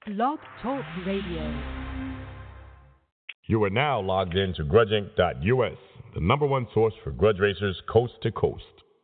Blog Talk Radio. You are now logged in to grudgeinc.us, the number one source for grudge racers coast to coast.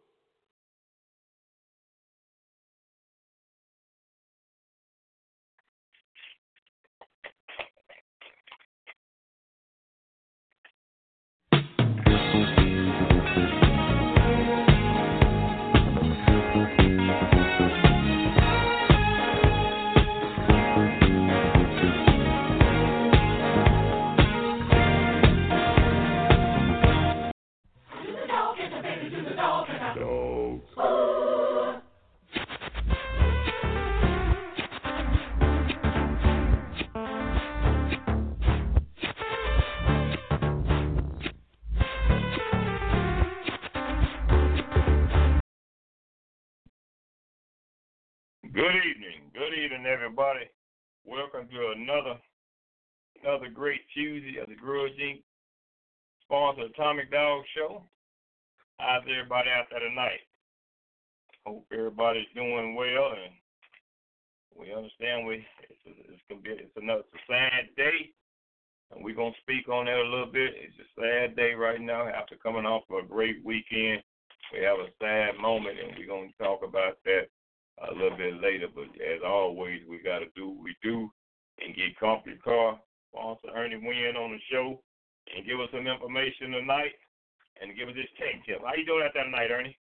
Good evening, everybody. Welcome to another great Tuesday of the Grudge Inc. sponsored Atomic Dog Show. How's everybody out there tonight? Hope everybody's doing well, and we understand it's a sad day, and we're gonna speak on that a little bit. It's a sad day right now after coming off of a great weekend. We have a sad moment, and we're gonna talk about that a little bit later, but as always, we got to do what we do and get Company Car, sponsor Ernie Wynn on the show, and give us some information tonight and give us this tech tip. How you doing out there tonight, Ernie?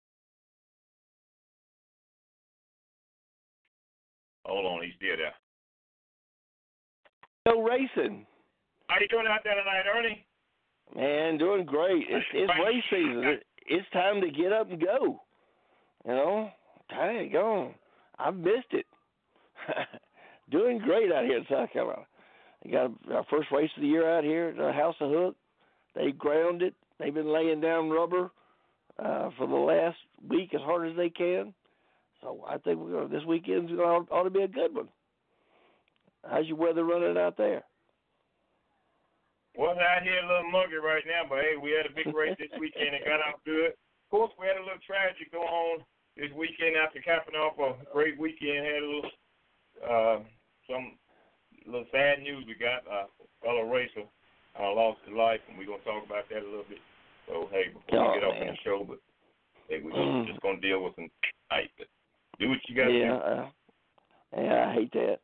Hold on, he's still there. Go racing. How you doing out there tonight, Ernie? Man, doing great. It's race season. It's time to get up and go. You know? Dang on. I've missed it. Doing great out here in South Carolina. We got our first race of the year out here at the House of Hook. They ground it. They've been laying down rubber for the last week as hard as they can. So I think this weekend ought to be a good one. How's your weather running out there? Well, out here a little muggy right now, but hey, we had a big race this weekend and got out good. Of course, we had a little tragedy going on this weekend after capping off a great weekend. Had a little some little sad news. We got a fellow racer lost his life, and we're gonna talk about that a little bit. So hey, before we get off on the show, but hey, we're just gonna deal with some type. Do what you got to do. Yeah, I hate that.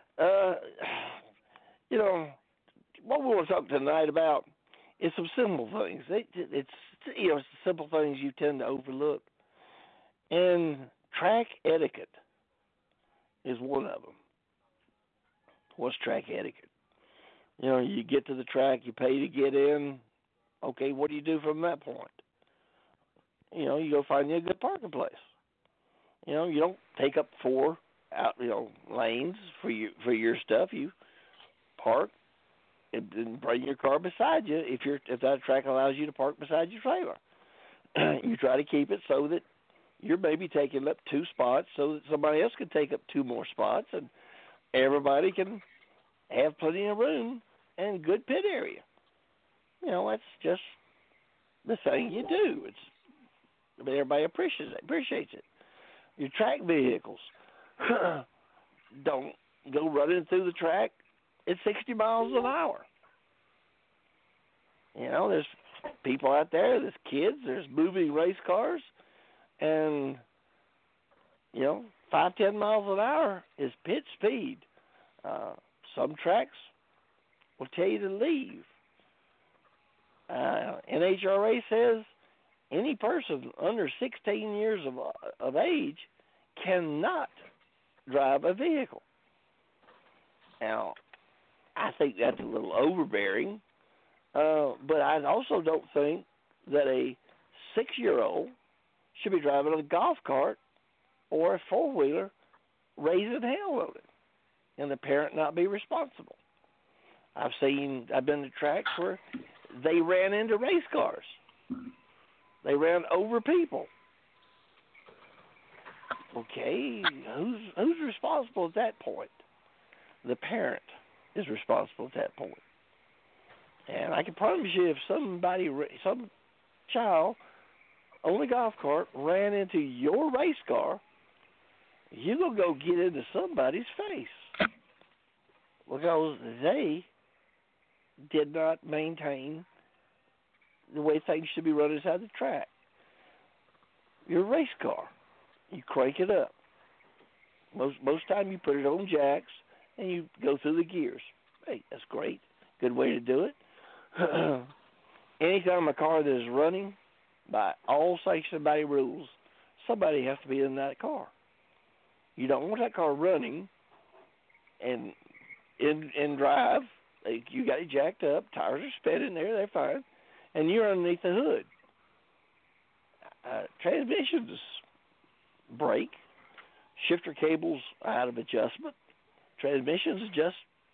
What we want to talk tonight about is some simple things. It's the simple things you tend to overlook. And track etiquette is one of them. What's track etiquette? You get to the track, you pay to get in. Okay, what do you do from that point? You go find you a good parking place. You don't take up 4 lanes for your stuff. You park and bring your car beside you if that track allows you to park beside your trailer. You try to keep it so that you're maybe taking up 2 spots so that somebody else can take up 2 more spots, and everybody can have plenty of room and good pit area. That's just the thing you do. Everybody appreciates it. Your track vehicles don't go running through the track at 60 miles an hour. There's people out there, there's kids, there's moving race cars. And, 5-10 miles an hour is pit speed. Some tracks will tell you to leave. NHRA says any person under 16 years of age cannot drive a vehicle. Now, I think that's a little overbearing, but I also don't think that a 6-year-old should be driving a golf cart or a 4-wheeler raising hell loaded, and the parent not be responsible. I've been to tracks where they ran into race cars. They ran over people. Okay, who's responsible at that point? The parent is responsible at that point. And I can promise you, if some child on the golf cart ran into your race car, you're going to go get into somebody's face. because they did not maintain the way things should be run inside the track. Your race car, you crank it up. Most time you put it on jacks and you go through the gears. Hey, that's great. Good way to do it. Anytime a car that is running by all sanctioned by rules, somebody has to be in that car. You don't want that car running and in drive. You got it jacked up, tires are spinning there, they're fine, and you're underneath the hood. Transmissions break, shifter cables out of adjustment, transmissions adjust,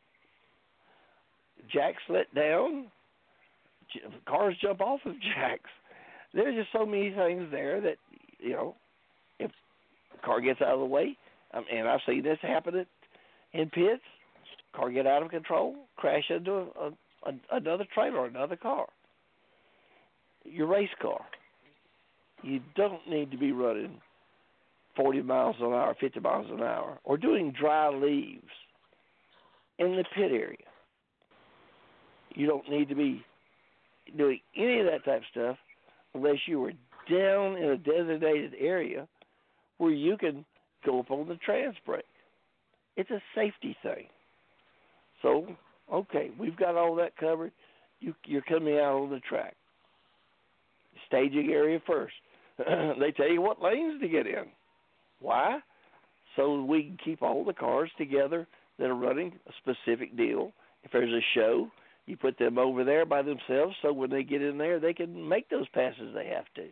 jacks let down, cars jump off of jacks. There's just so many things there that, if the car gets out of the way, and I've seen this happen in pits, car get out of control, crash into another trailer or another car. Your race car, you don't need to be running 40 miles an hour, 50 miles an hour, or doing dry leaves in the pit area. You don't need to be doing any of that type of stuff unless you are down in a designated area where you can go up on the trans brake. It's a safety thing. So, okay, we've got all that covered. You're coming out on the track. Staging area first. They tell you what lanes to get in. Why? So we can keep all the cars together that are running a specific deal. If there's a show, you put them over there by themselves so when they get in there, they can make those passes they have to.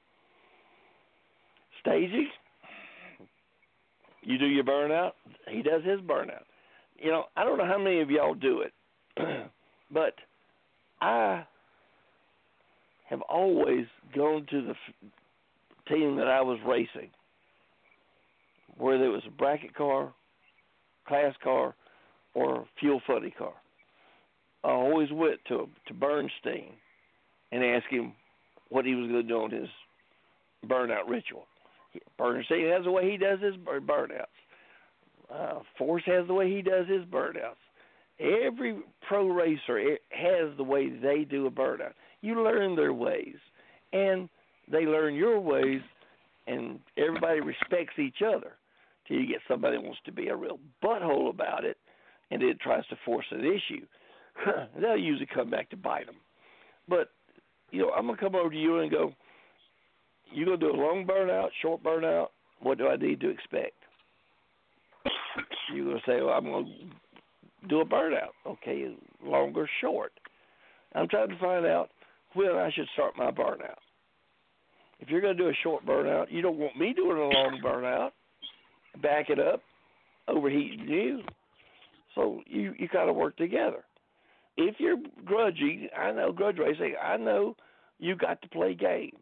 Staging, you do your burnout, he does his burnout. I don't know how many of y'all do it, but I have always gone to the team that I was racing, whether it was a bracket car, class car, or fuel funny car. I always went to Bernstein and asked him what he was going to do on his burnout ritual. Bernstein has the way he does his burnouts. Force has the way he does his burnouts. Every pro racer has the way they do a burnout. You learn their ways, and they learn your ways, and everybody respects each other till you get somebody that wants to be a real butthole about it and then tries to force an issue. They'll usually come back to bite them. But, I'm going to come over to you and go, you going to do a long burnout, short burnout? What do I need to expect? You're going to say, well, I'm going to do a burnout. Okay, long or short. I'm trying to find out when I should start my burnout. If you're going to do a short burnout, you don't want me doing a long burnout, back it up, overheating you. So you got to work together. If you're grudging, I know grudge racing, I know you got to play games.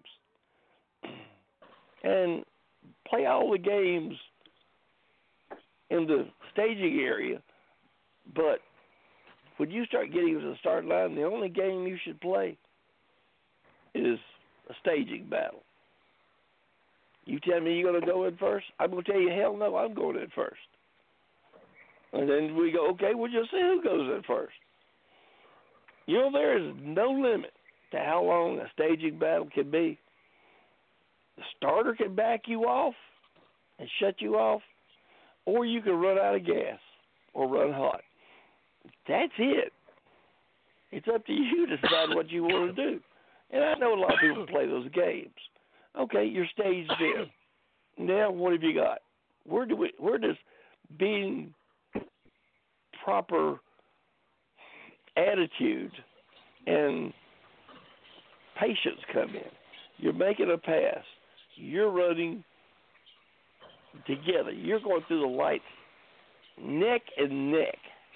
And play all the games in the staging area, but when you start getting to the start line, the only game you should play is a staging battle. You tell me you're going to go in first, I'm going to tell you, hell no, I'm going in first. And then we go, okay, we'll just see who goes in first. There is no limit to how long a staging battle can be. The starter can back you off and shut you off, or you can run out of gas or run hot. That's it. It's up to you to decide what you want to do. And I know a lot of people play those games. Okay, you're staged in. Now, what have you got? Where does being proper attitude and patience come in? You're making a pass. You're running together. You're going through the lights neck and neck.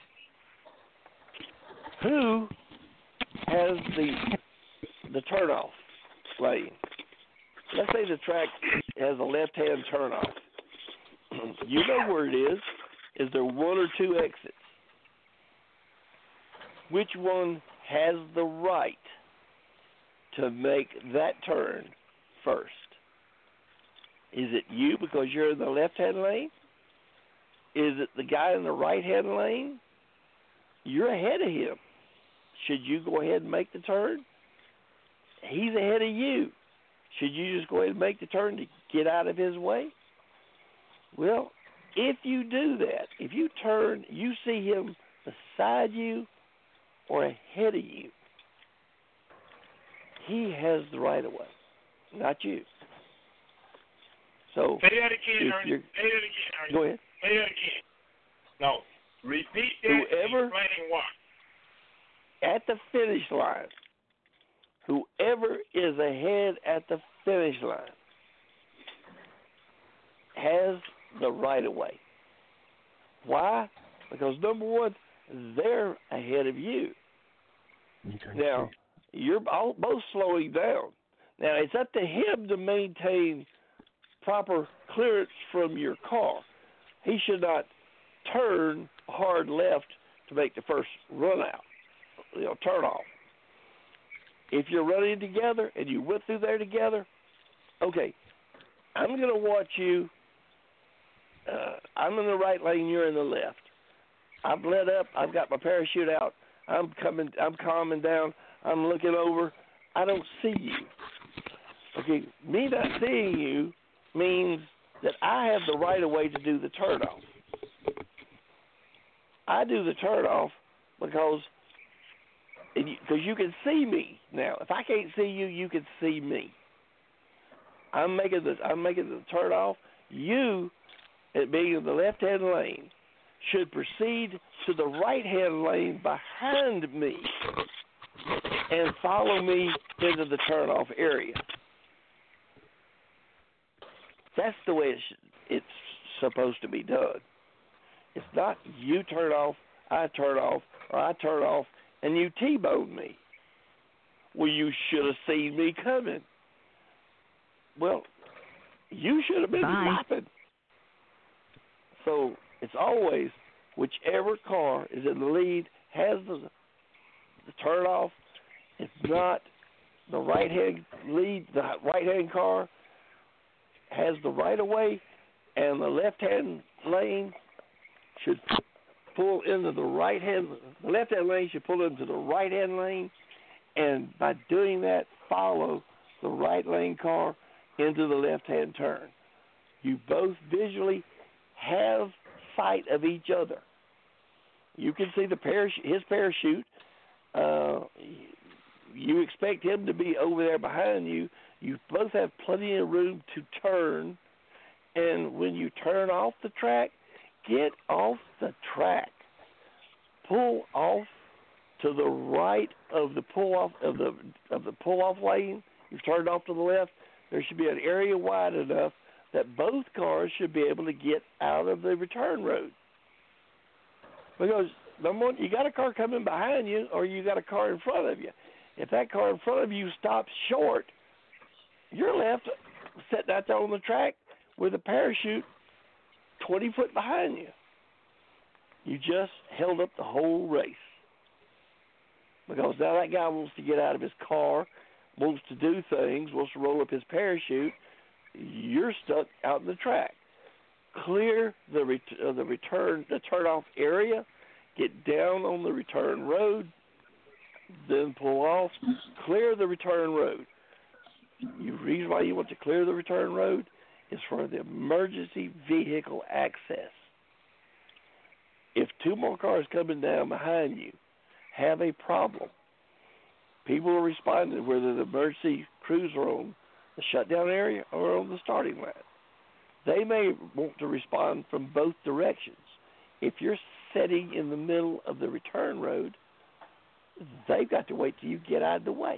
Who has the turnoff lane? Let's say the track has a left-hand turnoff. You know where it is. Is there one or two exits? Which one has the right to make that turn first? Is it you because you're in the left-hand lane? Is it the guy in the right-hand lane? you're ahead of him. Should you go ahead and make the turn? He's ahead of you. Should you just go ahead and make the turn to get out of his way? Well, if you do that, if you turn, you see him beside you or ahead of you, he has the right of way, not you. So say that again, Ernie. Say that again, Ernie. Go ahead. Say that again. No, repeat that. Whoever, explaining what? at the finish line, whoever is ahead at the finish line has the right of way. Why? Because number one, they're ahead of you. Okay. Now, you're both slowing down. Now, it's up to him to maintain proper clearance from your car. He should not turn hard left to make the first run out, turn off. If you're running together and you went through there together, okay, I'm going to watch you. I'm in the right lane, you're in the left. I've let up, I've got my parachute out, I'm calming down, I'm looking over, I don't see you. Okay, me not seeing you means that I have the right of way to do the turnoff. I do the turnoff because you can see me now. If I can't see you, you can see me. I'm making the turnoff. You, it being in the left-hand lane, should proceed to the right-hand lane behind me and follow me into the turnoff area. That's the way it's supposed to be done. It's not you turn off, I turn off, or I turn off, and you T-bone me. Well, you should have seen me coming. Well, you should have been stopping. So it's always whichever car is in the lead has the turn off. If not, the right-hand lead, the right-hand car has the right of way, and the left-hand lane should pull into the right-hand. The left-hand lane should pull into the right-hand lane, and by doing that, follow the right lane car into the left-hand turn. You both visually have sight of each other. You can see his parachute. You expect him to be over there behind you. You both have plenty of room to turn, and when you turn off the track, get off the track. Pull off to the right of the pull off of the pull off lane. You've turned off to the left. There should be an area wide enough that both cars should be able to get out of the return road. Because number one, you got a car coming behind you, or you got a car in front of you. If that car in front of you stops short, you're left sitting out there on the track with a parachute 20 foot behind you. You just held up the whole race. Because now that guy wants to get out of his car, wants to do things, wants to roll up his parachute. You're stuck out in the track. Clear the turn-off area, get down on the return road, then pull off, clear the return road. The reason why you want to clear the return road is for the emergency vehicle access. If two more cars coming down behind you have a problem, people are responding whether the emergency crews are on the shutdown area or on the starting line. They may want to respond from both directions. If you're sitting in the middle of the return road, they've got to wait till you get out of the way.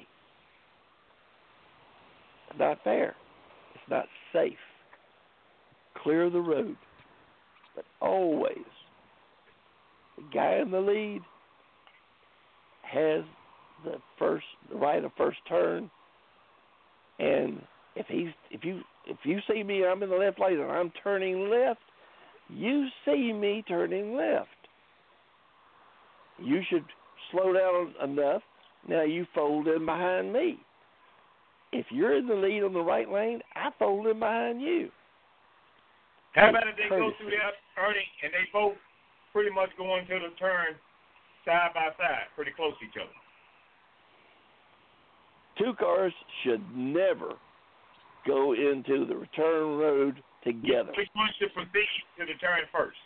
It's not fair. It's not safe. Clear the road. But always, the guy in the lead has the right of first turn, and if you see me, I'm in the left lane and I'm turning left, you see me turning left. You should slow down enough. Now you fold in behind me. If you're in the lead on the right lane, I fold in behind you. How about if they go through that, Ernie, and they both pretty much go into the turn side by side, pretty close to each other. Two cars should never go into the return road together. Which one should proceed to the turn first?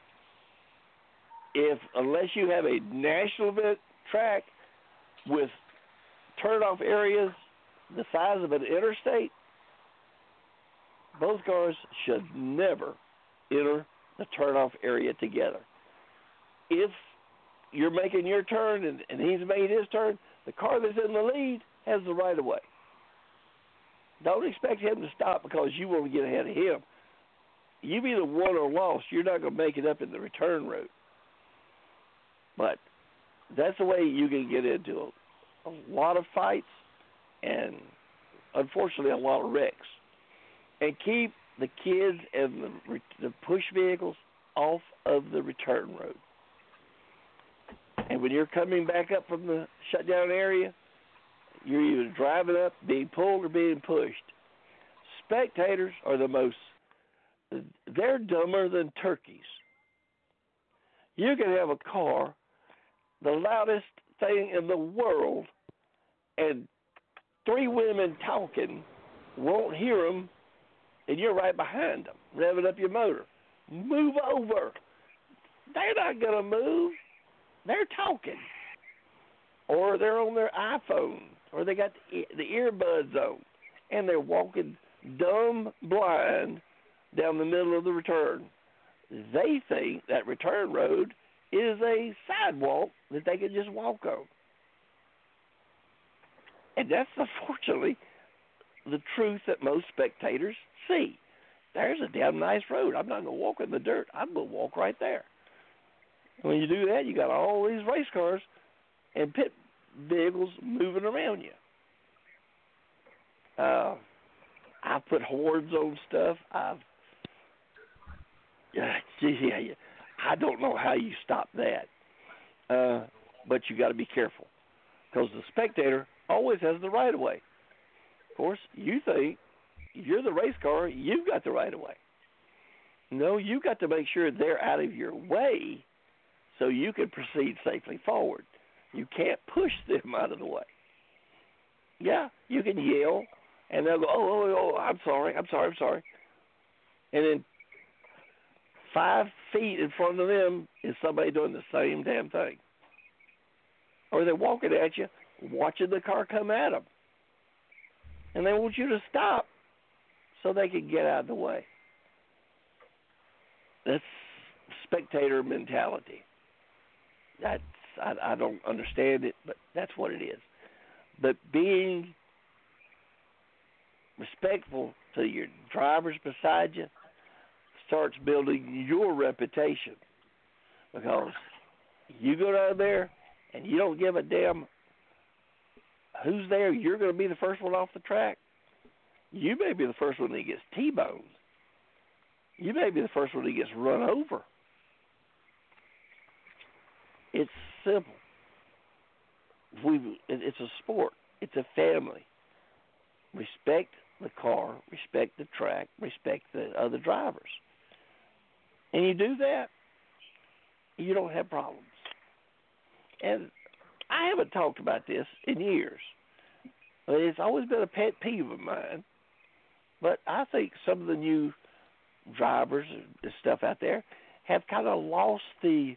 Unless you have a national event track with turnoff areas the size of an interstate, both cars should never enter the turnoff area together. If you're making your turn and he's made his turn, the car that's in the lead has the right of way. Don't expect him to stop because you want to get ahead of him. You either won or lost. You're not going to make it up in the return road. But that's the way you can get into a lot of fights and, unfortunately, a lot of wrecks. And keep the kids and the push vehicles off of the return road. And when you're coming back up from the shutdown area, you're either driving up, being pulled, or being pushed. Spectators are they're dumber than turkeys. You can have a car, the loudest thing in the world, and three women talking, won't hear them, and you're right behind them, revving up your motor. Move over. They're not going to move. They're talking. Or they're on their iPhone, or they got the earbuds on, and they're walking dumb blind down the middle of the return. They think that return road is a sidewalk that they can just walk on. And that's unfortunately the truth that most spectators see. There's a damn nice road. I'm not going to walk in the dirt. I'm going to walk right there. When you do that, you got all these race cars and pit vehicles moving around you. I've put horns on stuff. I don't know how you stop that. But you got to be careful because the spectator always has the right of way. Of course, you think if you're the race car, you've got the right of way. No, you've got to make sure they're out of your way so you can proceed safely forward. You can't push them out of the way. Yeah, you can yell, and they'll go, oh, I'm sorry. And then 5 feet in front of them is somebody doing the same damn thing. Or they're walking at you, watching the car come at them. And they want you to stop so they can get out of the way. That's spectator mentality. I don't understand it, but that's what it is. But being respectful to your drivers beside you starts building your reputation. Because you go down there and you don't give a damn who's there, you're going to be the first one off the track. You may be the first one that gets T-boned. You may be the first one that gets run over. It's simple. It's a sport. It's a family. Respect the car, respect the track, respect the other drivers. And you do that, you don't have problems. And I haven't talked about this in years. It's always been a pet peeve of mine. But I think some of the new drivers and stuff out there have kind of lost the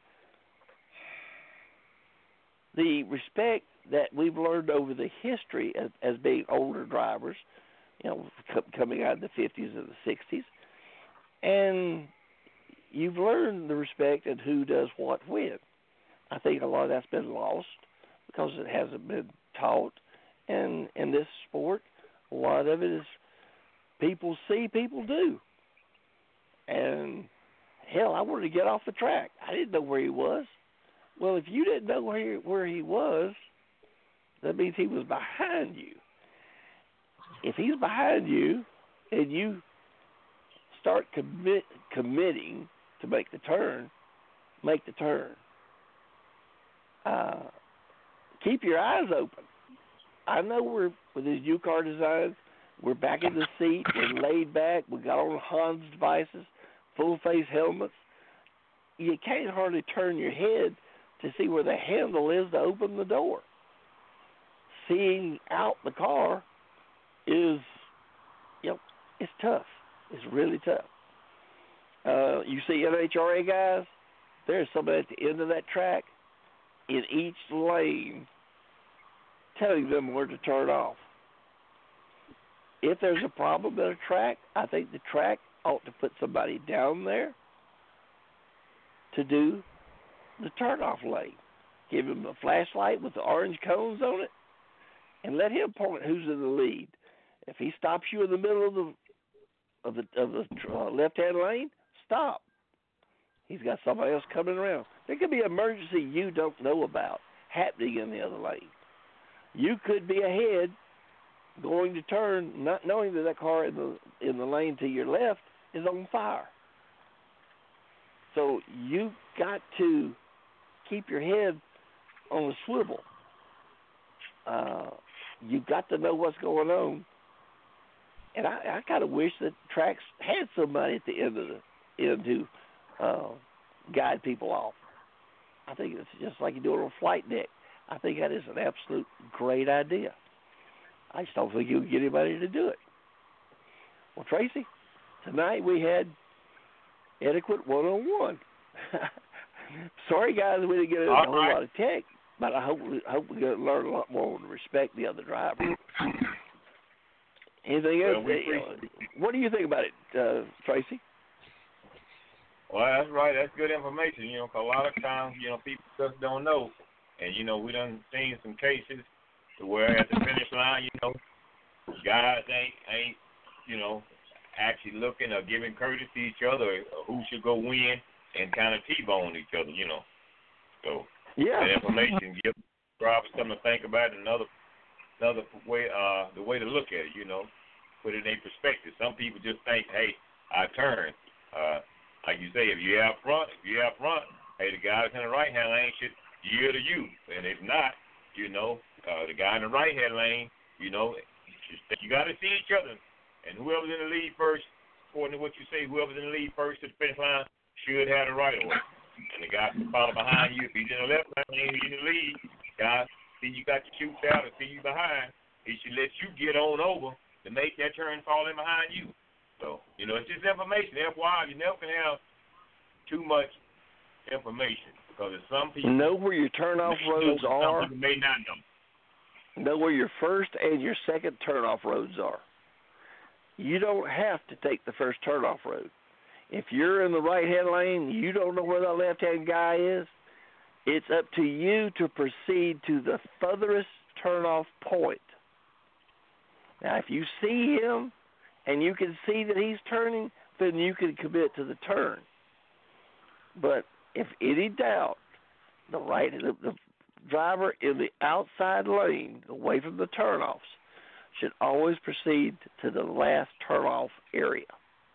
respect that we've learned over the history as being older drivers, coming out of the 50s and the 60s. And you've learned the respect and who does what when. I think a lot of that's been lost because it hasn't been taught. And in this sport, a lot of it is people see, people do. And, hell, I wanted to get off the track. I didn't know where he was. Well, if you didn't know where he was, that means he was behind you. If he's behind you and you start committing to make the turn, make the turn. Keep your eyes open. I know with these new car designs, we're back in the seat, we're laid back, we got on Hans devices, full face helmets. You can't hardly turn your head to see where the handle is to open the door. Seeing out the car is, it's tough. It's really tough. You see NHRA guys, there's somebody at the end of that track in each lane telling them where to turn off. If there's a problem at a track, I think the track ought to put somebody down there to do the turn-off lane. Give him a flashlight with the orange cones on it, and let him point who's in the lead. If he stops you in the middle of the left-hand lane, stop. He's got somebody else coming around. There could be an emergency you don't know about happening in the other lane. You could be ahead, going to turn, not knowing that car in the lane to your left is on fire. So you got to keep your head on a swivel. You got to know what's going on. And I kind of wish that tracks had somebody at the end to guide people off. I think it's just like you do it on a flight deck. I think that is an absolute great idea. I just don't think you can get anybody to do it. Well, Tracy, tonight we had Etiquette 101. Sorry, guys, we didn't get into a whole lot of tech, but I hope we're going to learn a lot more to respect the other driver. Anything else? What do you think about it, Tracy? Well, that's right. That's good information, 'cause a lot of times, people just don't know. And, we done seen some cases to where at the finish line, guys ain't actually looking or giving courtesy to each other or who should go win and kind of T-bone each other, So, that information gives drivers something to think about, another way, the way to look at it, put it in perspective. Some people just think, hey, I turn. Like you say, if you're out front, hey, the guys in the right-hand lane should yield to you. And if not, the guy in the right-hand lane, you got to see each other. And whoever's in the lead first, according to what you say, whoever's in the lead first to the finish line should have the right of way. And the guy can follow behind you. If he's in the left lane, he's in the lead. Guys, see you got your chutes out and see you behind. He should let you get on over to make that turn fall in behind you. So, it's just information. FYI, you never can have too much information because there's some people know where your turnoff roads are. Some people may not know. Know where your first and your second turnoff roads are. You don't have to take the first turnoff road. If you're in the right-hand lane, you don't know where the left-hand guy is, it's up to you to proceed to the furthest turnoff point. Now, if you see him and you can see that he's turning, then you can commit to the turn. But if any doubt, the driver in the outside lane, away from the turnoffs, should always proceed to the last turnoff area.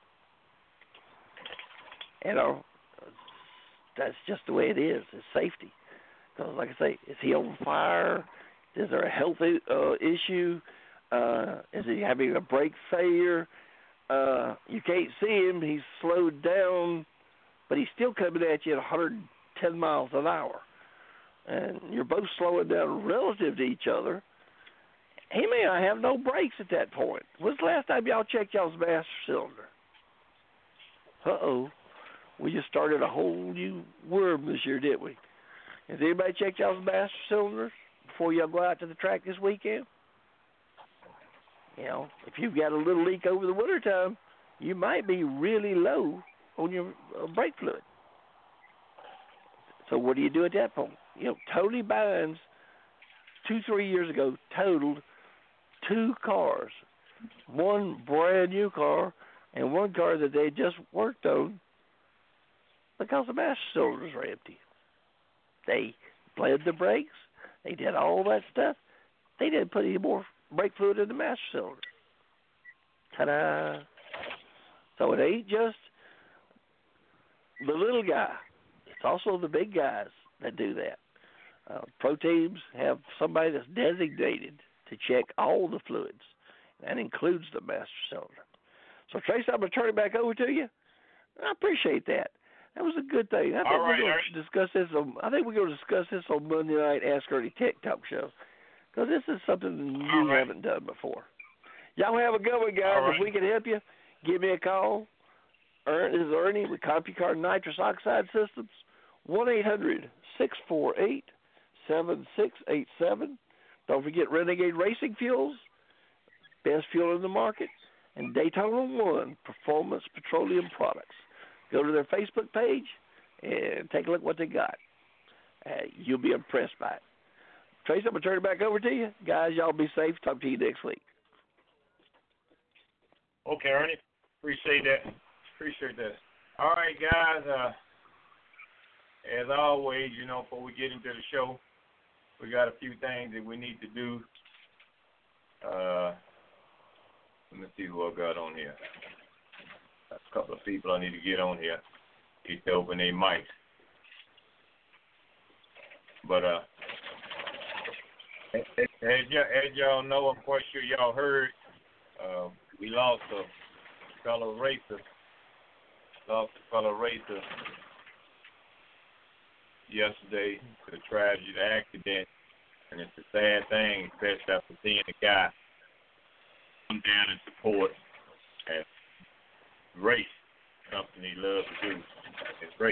That's just the way it is. It's safety. Because, like I say, is he on fire? Is there a health issue? Is he having a brake failure? You can't see him. He's slowed down, but he's still coming at you at 110 miles an hour. And you're both slowing down relative to each other. He may not have no brakes at that point. When's the last time y'all checked y'all's master cylinder? Uh-oh. We just started a whole new worm this year, didn't we? Has anybody checked y'all's master cylinders before y'all go out to the track this weekend? If you've got a little leak over the wintertime, you might be really low on your brake fluid. So what do you do at that point? Tony Bynes, 2-3 years ago, totaled 2 cars. One brand new car and one car that they just worked on because the master cylinders were empty. They bled the brakes. They did all that stuff. They didn't put any more brake fluid in the master cylinder. Ta-da! So it ain't just the little guy. It's also the big guys that do that. Pro teams have somebody that's designated to check all the fluids. That includes the master cylinder. So, Tracy, I'm going to turn it back over to you. I appreciate that. That was a good thing. I think we're going to discuss this on Monday night Ask Ernie Tech Talk Show, because this is something you haven't done before. Y'all have a good one, guys. If we can help you, give me a call. This is Ernie with CompuCard Nitrous Oxide Systems, 1-800-648-7687. Don't forget Renegade Racing Fuels, best fuel in the market, and Daytona 1 Performance Petroleum Products. Go to their Facebook page and take a look at what they got. You'll be impressed by it. Tracy, I'm going to turn it back over to you. Guys, y'all be safe. Talk to you next week. Okay, Ernie. Appreciate that. All right, guys. As always, before we get into the show, we got a few things that we need to do. Let me see who I got on here. A couple of people I need to get on here. Get to open their mics. But as y'all know, I'm quite sure y'all heard, we lost a fellow racer. Yesterday to a tragic accident, and it's a sad thing, especially after seeing the guy come down and support and race, something he loves to do. It's great.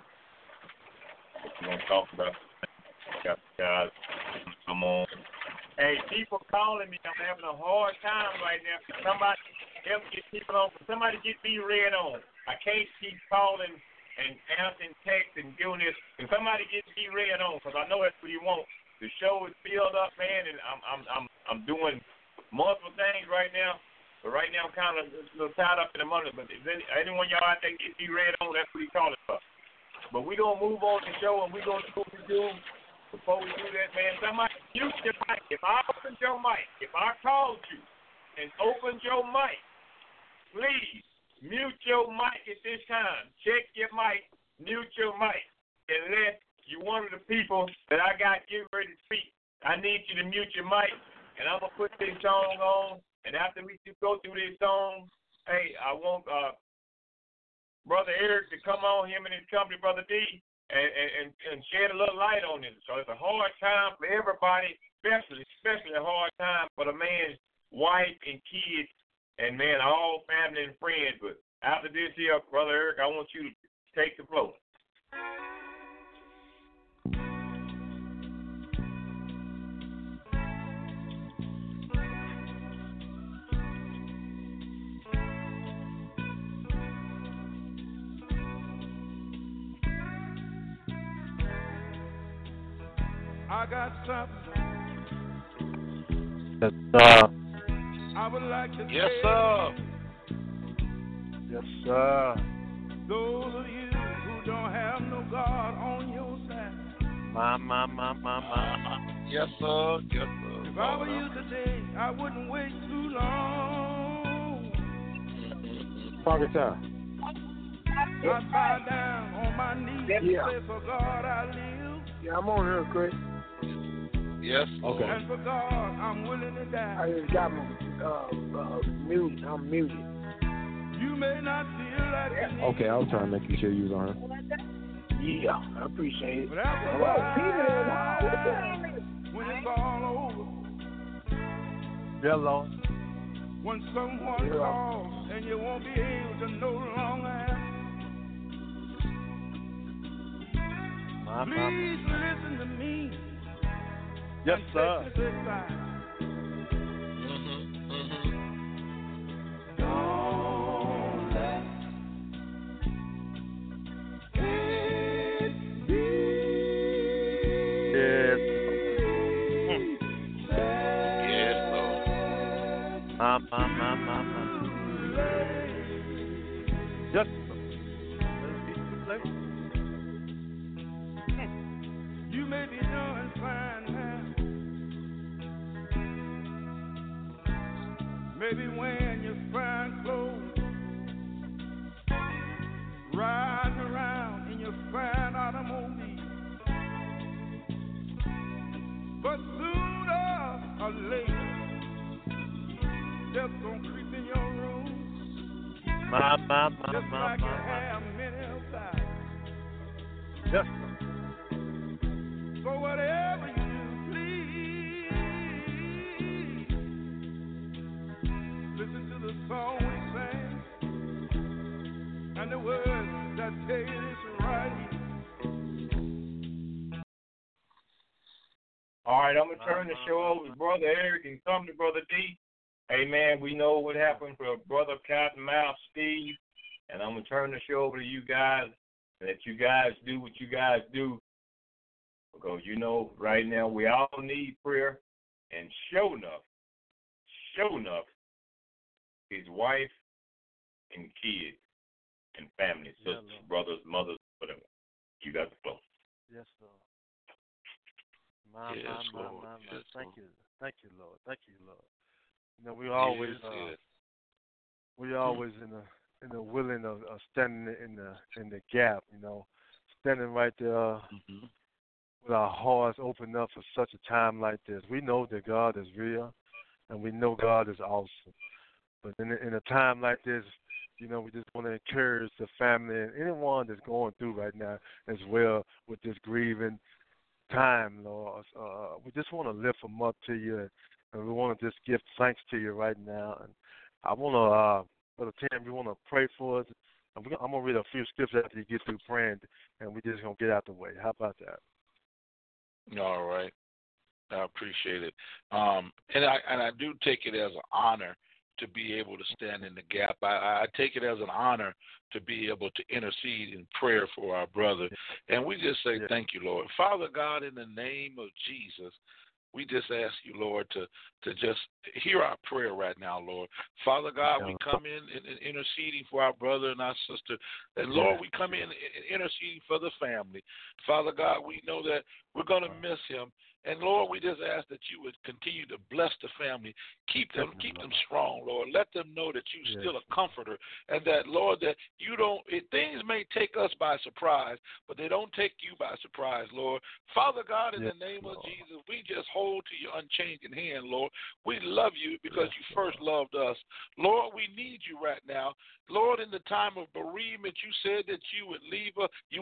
We're gonna talk about got the guys come on. Hey, people calling me. I'm having a hard time right now. Somebody help get people on. Somebody get me read on. I can't keep calling and answering text and doing this. Can somebody get me read on? Because I know that's what you want. The show is filled up, man, and I'm doing multiple things right now. But right now I'm kind of a little tied up in the money. But if anyone y'all out there get me read on, that's what he calling for. But we're going to move on the show, and we're going to do what we do. Before we do that, man, somebody mute your mic. If I opened your mic, if I called you and opened your mic, please mute your mic at this time. Check your mic, mute your mic, and let you one of the people that I got getting ready to speak. I need you to mute your mic, and I'm going to put this song on, and after we go through this song, hey, I want Brother Eric to come on, him and his company, Brother D, and shed a little light on this. So it's a hard time for everybody, especially a hard time for the man's wife and kids and, man, all family and friends. But after this here, Brother Eric, I want you to take the floor. I got something. Yes, sir. I would like to Yes, sir. Yes, sir. Those of you who don't have no God on your side. My. Yes, sir. Yes, sir. If I were you today, I wouldn't wait too long. Pocket time. I'd bow down on my knees and say, for God I live. Yeah, I'm on here, Chris. Yes. Okay. And for God, I'm willing to die. I just got my mute. I'm muted. You may not feel like it. Okay, I was trying to make sure you was on her. Yeah, I appreciate it. But after a while, when it's all over, yeah, Lord. when someone calls and you won't be able to no longer answer, please listen to me. Yes, sir. Don't let it be. Yes. Yes, Lord. My. Yes. You may be doing fine now. Maybe when you're fine clothes, riding around in your fine automobile. But sooner or later, death gonna creep in your room. My. Just like you have many of times. All right, I'm going to turn the show over to Brother Eric and come to Brother D. Amen. We know what happened for Brother Captain Mouth Steve, and I'm going to turn the show over to you guys, and let you guys do what you guys do, because you know right now we all need prayer, and sure enough, his wife and kids and family, sisters, brothers, mothers, whatever. You got the floor. Yes, Lord. My. Thank you, Lord. Thank you, Lord. You know, we always in the willing of standing in the gap. You know, standing right there with our hearts open up for such a time like this. We know that God is real, and we know God is awesome. But in a time like this, you know, we just want to encourage the family and anyone that's going through right now as well with this grieving time, Lord. We just want to lift them up to you, and we want to just give thanks to you right now. And I want to, Brother Tim, we want to pray for us. I'm going to read a few scriptures after you get through praying, and we're just going to get out the way. How about that? All right. I appreciate it. And I do take it as an honor to be able to stand in the gap. I take it as an honor to be able to intercede in prayer for our brother. And we just say thank you, Lord. Father God, in the name of Jesus, we just ask you, Lord, to just hear our prayer right now, Lord. Father God, we come in interceding for our brother and our sister. And, Lord, we come in interceding for the family. Father God, we know that we're going to miss him. And, Lord, we just ask that you would continue to bless the family. Keep them strong, Lord. Let them know that you're still a comforter, and that, Lord, that you don't, things may take us by surprise, but they don't take you by surprise, Lord. Father God, in the name of Jesus, we just hold to your unchanging hand, Lord. We love you because you first loved us. Lord, we need you right now. Lord, in the time of bereavement, you said that you wouldn't leave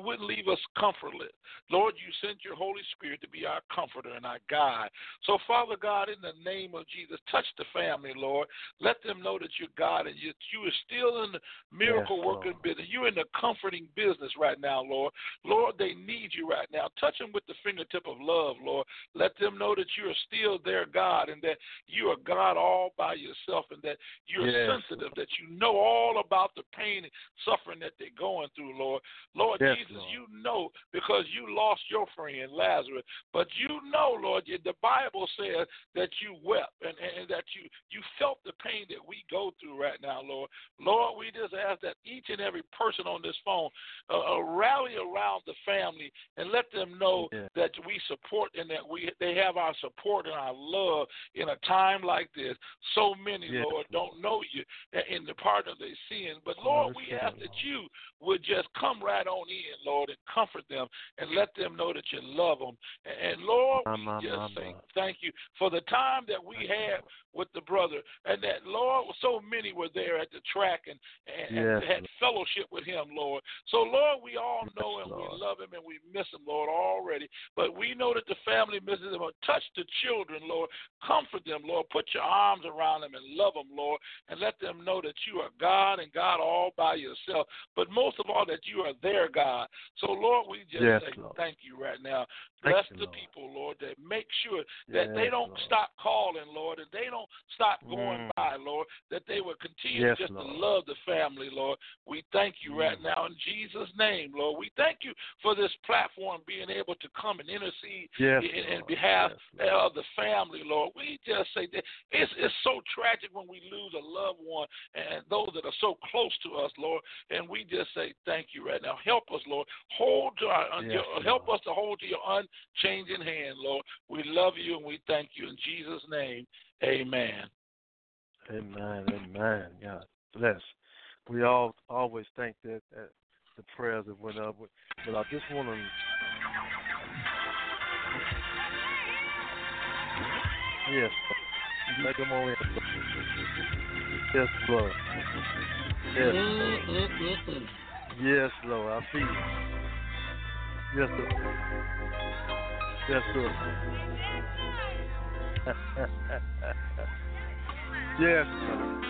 us comfortless. Lord, you sent your Holy Spirit to be our comforter and our guide. So, Father God, in the name of Jesus, touch the family, Lord. Let them know that you're God and you are still in the miracle working business. You're in the comforting business right now, Lord. Lord, they need you right now. Touch them with the fingertip of love, Lord. Let them know that you are still their God and that you are God all by yourself and that you're sensitive, that you know all about the pain and suffering that they're going through, Lord. Lord Jesus, you know because you lost your friend Lazarus, but you know, Lord, the Bible says that you wept and that you felt the pain that we go through right now, Lord. Lord, we just ask that each and every person on this phone rally around the family and let them know that we support and that they have our support and our love in a time like this. So many, Lord, don't know you in the pardon of their sins. But, Lord, we ask that you would just come right on in, Lord, and comfort them and let them know that you love them. And, Lord, we just say thank you for the time that we had with the brother and that, Lord, so many were there at the track and had fellowship with him, Lord. So, Lord, we all know and we love him and we miss him, Lord, already. But we know that the family misses him. Touch the children, Lord. Comfort them, Lord. Put your arms around them and love them, Lord, and let them know that you are God and God all by yourself. But most of all, that you are their God. So, Lord, we just say thank you right now. Bless the people, Lord, that make sure that they don't stop calling, Lord, and they don't stop going by, Lord, that they will continue just to love the family, Lord. We thank you right now in Jesus' name, Lord. We thank you for this platform being able to come and intercede in behalf of the family, Lord. We just say that it's so tragic when we lose a loved one and those that are so close to us, Lord, and we just say thank you right now. Help us, Lord. Help us to hold to your unchanging hand, Lord. We love you and we thank you in Jesus' name. Amen. Amen. Amen. God bless. We all always think that the prayers that went up, but I just want to. Yes, make them all in. Yes, Lord. Yes, Lord. Yes, Lord. I feel it. Yes, Lord. Yes, Lord. Yes, Lord.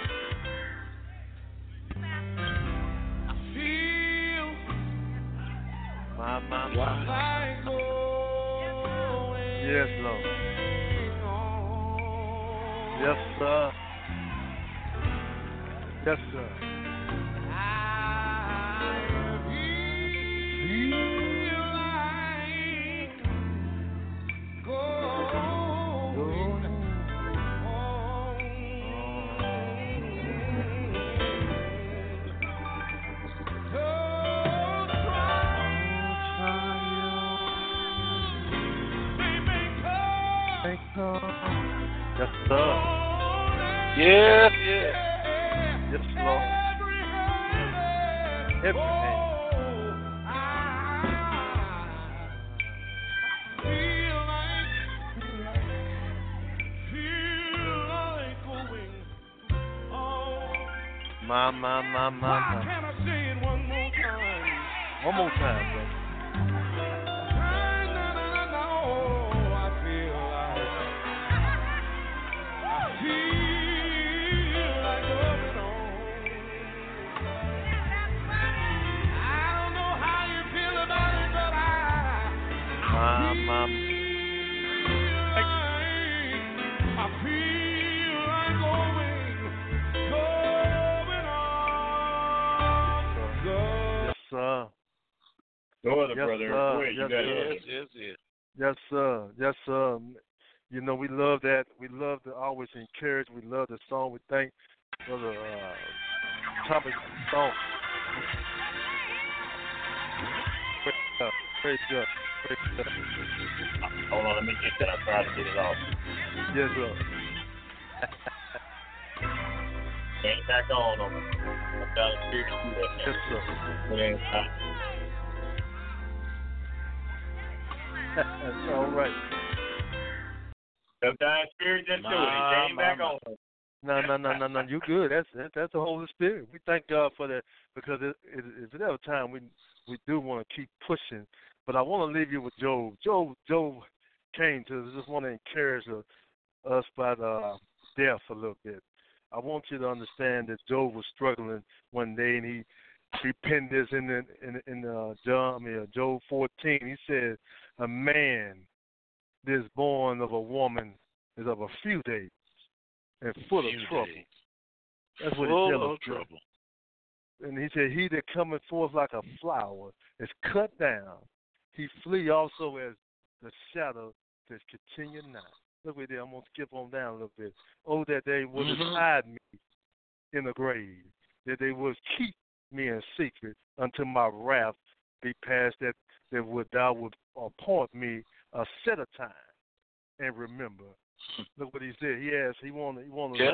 I feel My. like going Yes, Lord. Yes, sir. Yes, sir. Yes, sir. Yes, yes. Yes, Lord. Everything. My. Can I say it one more time? One more time, brother. Yes, sir. No other Yes, brother. sir. Go ahead. You Yes, got sir. it. Yes. Yes, sir. Yes, sir. You know, we love that. We love to always encourage. We love the song. We thank Brother Thomas song. Praise God. Praise God. Hold on, let me get that. I'm trying to get it off. Yes, sir. Ain't back on them. I'm down the street to do that now. Yes, sir. It ain't time. That's all right. Sometimes spirit just do it. It came back on them. No. You good. That's the Holy Spirit. We thank God for that because it's another time we do want to keep pushing. But I want to leave you with Job. Job came to us. Just want to encourage us by the death a little bit. I want you to understand that Job was struggling one day, and he penned this in Job 14. He said, "A man that is born of a woman is of a few days and full of trouble." That's what he tells us. Trouble. And he said, "He that cometh forth like a flower is cut down. He flee also as the shadow that continue not." Look at there. I'm going to skip on down a little bit. "Oh, that they would hide me in the grave, that they would keep me in secret until my wrath be past, that thou would appoint me a set of time and remember." Look what he said. He wanted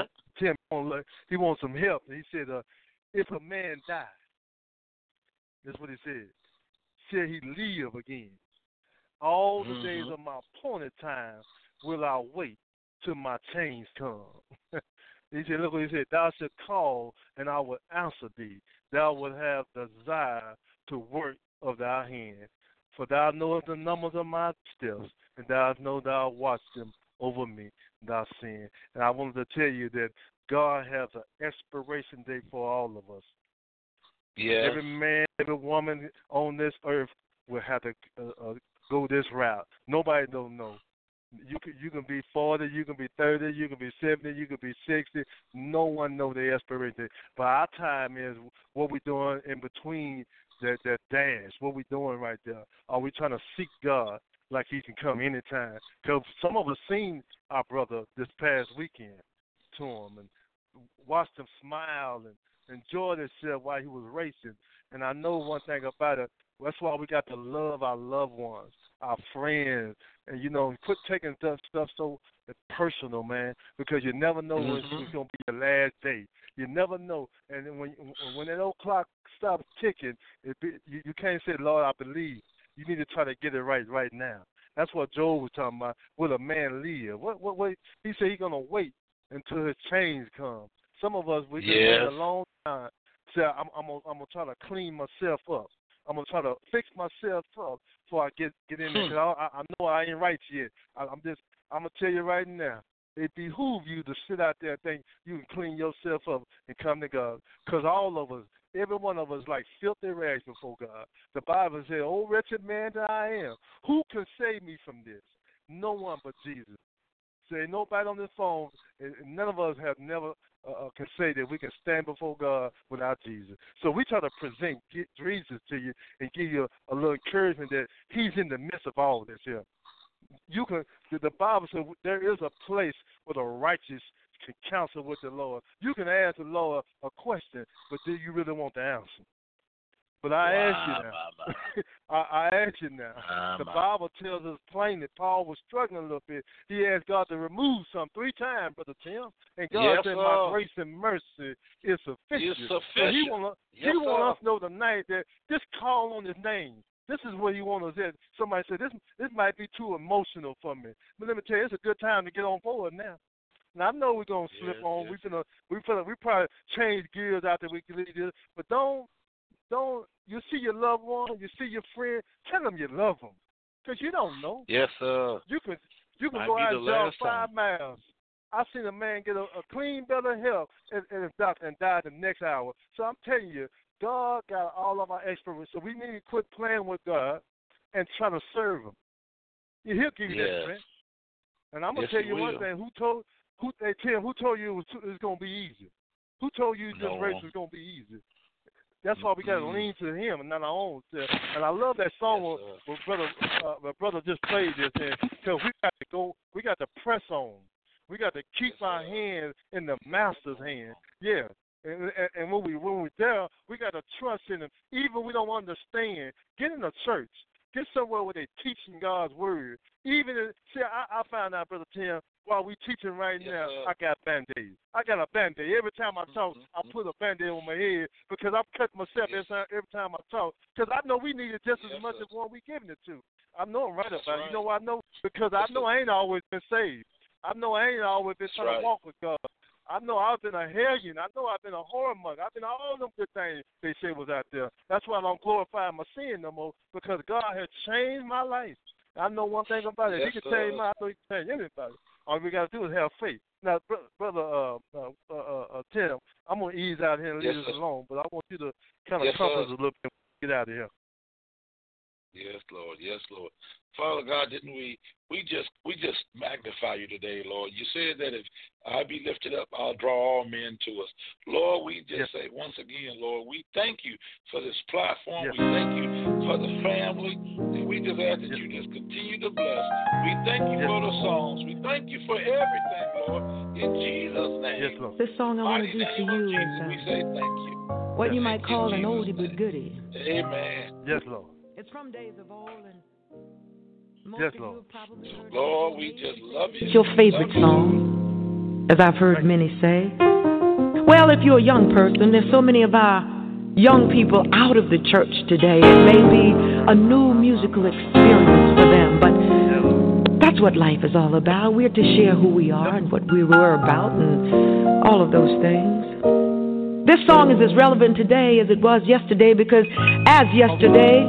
some help. He said, "If a man die," that's what he said, "shall he live again? All the days of my appointed time will I wait till my change come." He said, look what he said, "Thou shalt call, and I will answer thee. Thou wilt have desire to work of thy hand. For thou knowest the numbers of my steps, and thou watch them over me, thou sin." And I wanted to tell you that God has an expiration date for all of us. Yes. Every man, every woman on this earth will have to go this route. Nobody don't know. You can be 40, you can be 30, you can be 70, you can be 60. No one knows the expiration date. But our time is what we're doing in between that dash. What we're doing right there. Are we trying to seek God like He can come anytime? Because some of us seen our brother this past weekend to him and watched him smile and enjoy himself while he was racing. And I know one thing about it. That's why we got to love our loved ones, our friends, and, quit taking stuff so personal, man, because you never know when it's going to be the last day. You never know. And then when that old clock stops ticking, you can't say, "Lord, I believe." You need to try to get it right now. That's what Job was talking about. Will a man live? What? He said he's going to wait until his change comes. Some of us, we've been waiting a long time. Say, I'm gonna try to clean myself up. I'm going to try to fix myself up before I get in there. Cause I know I ain't right yet. I'm going to tell you right now, it behooves you to sit out there and think you can clean yourself up and come to God. Because all of us, every one of us, like filthy rags before God. The Bible says, "Oh, wretched man that I am, who can save me from this?" No one but Jesus. Say nobody on this phone, and none of us have never can say that we can stand before God without Jesus. So we try to present Jesus to you and give you a little encouragement that He's in the midst of all this here. You can. The Bible says there is a place where the righteous can counsel with the Lord. You can ask the Lord a question, but do you really want the answer? But I ask you now. I ask you now. The Bible tells us plainly Paul was struggling a little bit. He asked God to remove some 3 times, Brother Tim. And God said, my grace and mercy is sufficient. It's sufficient. So he want us to know tonight that just call on His name. This is what He wants us at. Somebody said, this might be too emotional for me. But let me tell you, it's a good time to get on board now. Now, I know we're going to slip on. Yes. We probably change gears after we leave this. But don't, you see your loved one, you see your friend, tell them you love them. Because you don't know. Yes, sir. You can go out and jog 5 miles. I've seen a man get a clean bill of health and die the next hour. So I'm telling you, God got all of our experts. So we need to quit playing with God and try to serve Him. He'll give you that strength. And I'm going to tell you one thing. Who told you it was going to be easy? Who told you this race was going to be easy? That's why we got to lean to Him and not our own self. And I love that song where brother just played this, because we got to press on. We got to keep our hands in the Master's hand. Yeah. And when we're there, we got to trust in Him. Even we don't understand, get in a church. Get somewhere where they're teaching God's word. I found out, Brother Tim, while we teaching right now, I got Band-Aids. I got a Band-Aid. Every time I talk, I put a Band-Aid on my head because I'm cutting myself every time I talk. Because I know we need it just as much as one we giving it to. I know I'm right about it. You know why I know? Because I know I ain't always been saved. I know I ain't always been trying to walk with God. I know I've been a hellion. I know I've been a whoremonger. I've been all them good things they said was out there. That's why I don't glorify my sin no more, because God has changed my life. I know one thing about it. He can change mine. I know He can change anybody. All we got to do is have faith. Now, Brother Tim, I'm going to ease out here and leave this alone, but I want you to kind of comfort us a little bit and get out of here. Yes, Lord. Yes, Lord. Father God, didn't we just magnify you today, Lord. You said that if I be lifted up, I'll draw all men to us. Lord, we just say once again, Lord, we thank you for this platform. We thank you for the family. And we just ask that you just continue to bless. We thank you for the songs. We thank you for everything, Lord. In Jesus' name. Yes, Lord. This song I want to do to you is we say thank you. What you might call an oldie but goodie. Amen. Yes, Lord. It's from days of old, and most yes, of Lord. you have probably heard Lord, we just love you. It's your favorite song, as I've heard many say. Well, if you're a young person, there's so many of our young people out of the church today. It may be a new musical experience for them, but that's what life is all about. We're to share who we are and what we were about and all of those things. This song is as relevant today as it was yesterday, because as yesterday,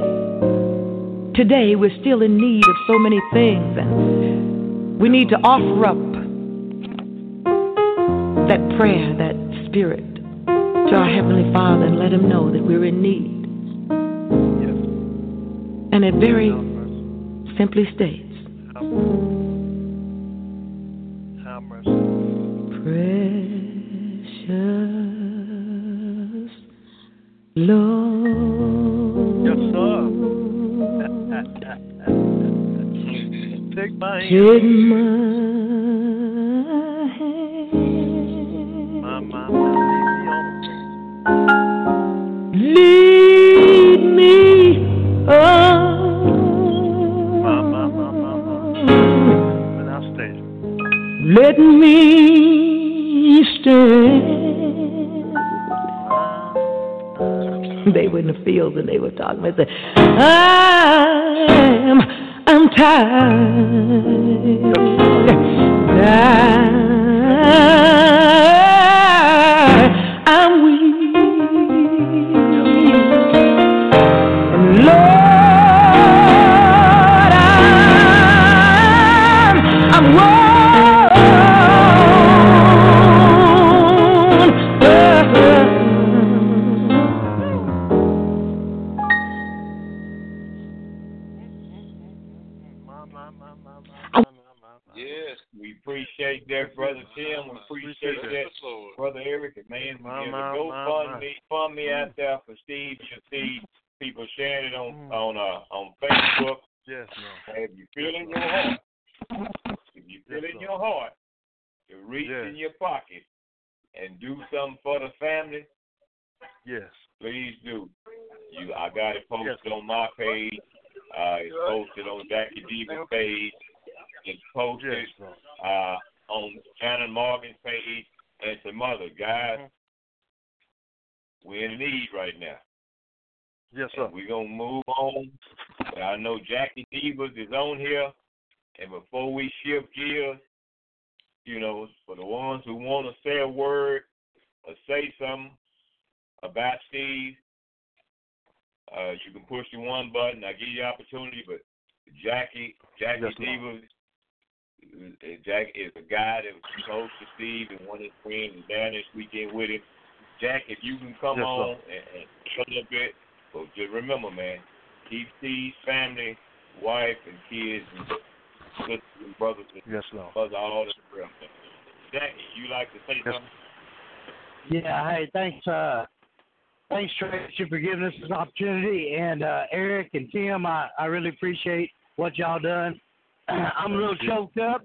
today we're still in need of so many things, and we need to offer up that prayer, that spirit to our Heavenly Father and let Him know that we're in need. And it very simply states, precious Lord, yes, sir. Take my hand. Lead me on. Let me stand. They were in the fields and they were talking. They said, I'm tired. I'm weak. Lord, I'm worn. Yes, we appreciate that, Brother Tim. We appreciate that, Brother Eric. And man, there's a GoFundMe out there for Steve. You see people sharing it on Facebook. Yes, If you feel in your heart, to reach in your pocket and do something for the family, yes, please do. I got it posted on my page. It's posted on Jackie Diva's page. It's posted on Shannon Morgan's page and some other guys. We're in need right now. Yes, sir. We're going to move on. But I know Jackie Divas is on here. And before we shift gears, for the ones who want to say a word or say something about Steve, you can push the one button. I give you the opportunity, but Jackie Divas, Jack is a guy that was close to Steve and one of his friends was down this weekend with him. Jack, if you can come on and show a little bit, but just remember, man, keep Steve's family, wife, and kids, and sisters and brothers, and all the rest. Jackie, you like to say something? Yeah, hey, thanks, Tracy, for giving us this opportunity. And Eric and Tim, I really appreciate what y'all done. I'm a little choked up.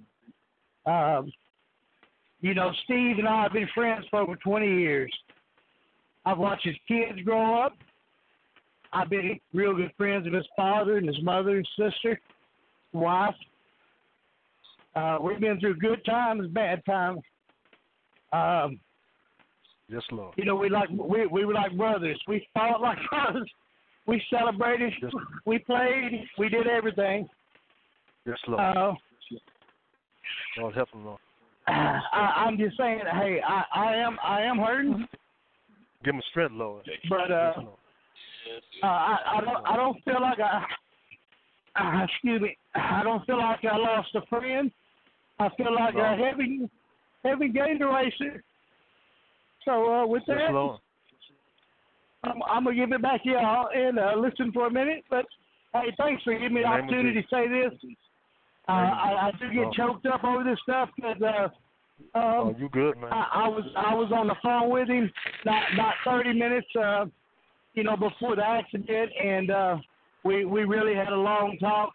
Steve and I have been friends for over 20 years. I've watched his kids grow up. I've been real good friends with his father and his mother and sister, wife. We've been through good times, bad times. Yes, Lord. We were like brothers. We fought like brothers. We celebrated. Yes. We played. We did everything. Yes, Lord. Lord help him, Lord. I'm just saying, hey, I am hurting. Give him strength, Lord. But I don't feel like excuse me. I don't feel like I lost a friend. I feel like I haven't gained a racer. So with that, I'm gonna give it back to y'all and listen for a minute. But hey, thanks for giving me the opportunity to say this. I do get choked up over this stuff because you good, man? I was on the phone with him not 30 minutes before the accident, and we really had a long talk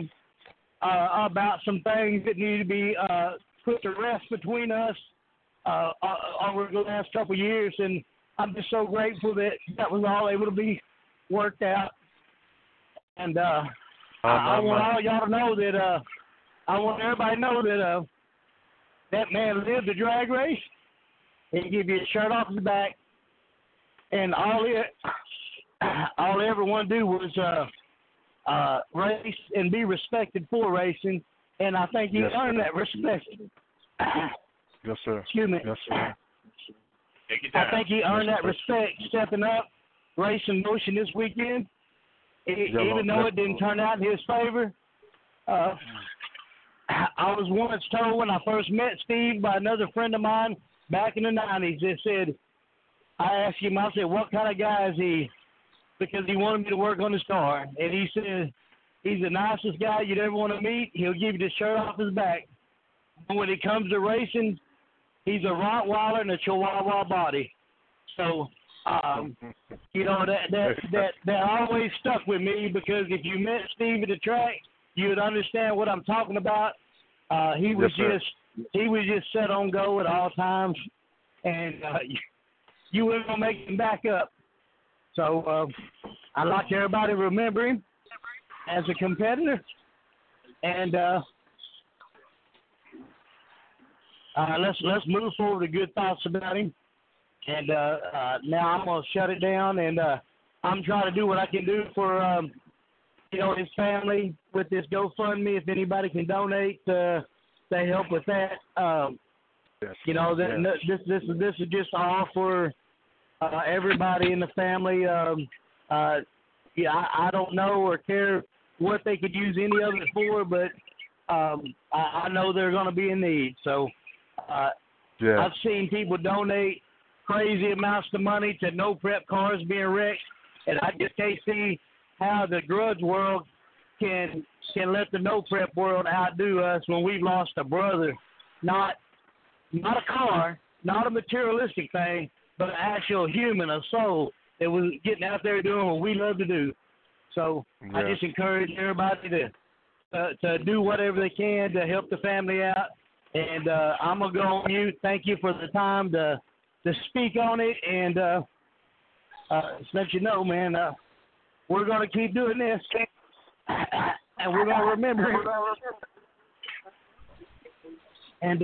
about some things that need to be put to rest between us over the last couple of years, and I'm just so grateful that was all able to be worked out. And I want all y'all to know that I want everybody to know that that man lived a drag race. He give you a shirt off his back, and all he ever wanted to do was race and be respected for racing, and I think he earned that respect. Yes, sir. Excuse me. Yes, sir. I think he earned that respect stepping up, racing motion this weekend, even though it didn't turn out in his favor. I was once told when I first met Steve by another friend of mine back in the 90s, they said, I asked him, I said, what kind of guy is he? Because he wanted me to work on his car. And he said, he's the nicest guy you'd ever want to meet. He'll give you the shirt off his back. And when it comes to racing, he's a Rottweiler and a Chihuahua body. So, that always stuck with me, because if you met Steve at the track, you would understand what I'm talking about. He was just set on go at all times, and you weren't gonna make him back up. So I'd like everybody to remember him as a competitor, and let's move forward to good thoughts about him. And now I'm gonna shut it down, and I'm trying to do what I can do for his family with this GoFundMe. If anybody can donate to help with that, this is just all for everybody in the family. I don't know or care what they could use any of it for, but I know they're going to be in need. So I've seen people donate crazy amounts of money to no prep cars being wrecked, and I just can't see how the grudge world can can let the no prep world outdo us when we've lost a brother, not a car, not a materialistic thing, but an actual human, a soul that was getting out there doing what we love to do. So I just encourage everybody to do whatever they can to help the family out. And I'm gonna go on mute. Thank you for the time to speak on it, and just let you know, man. We're gonna keep doing this, and we're gonna remember it. And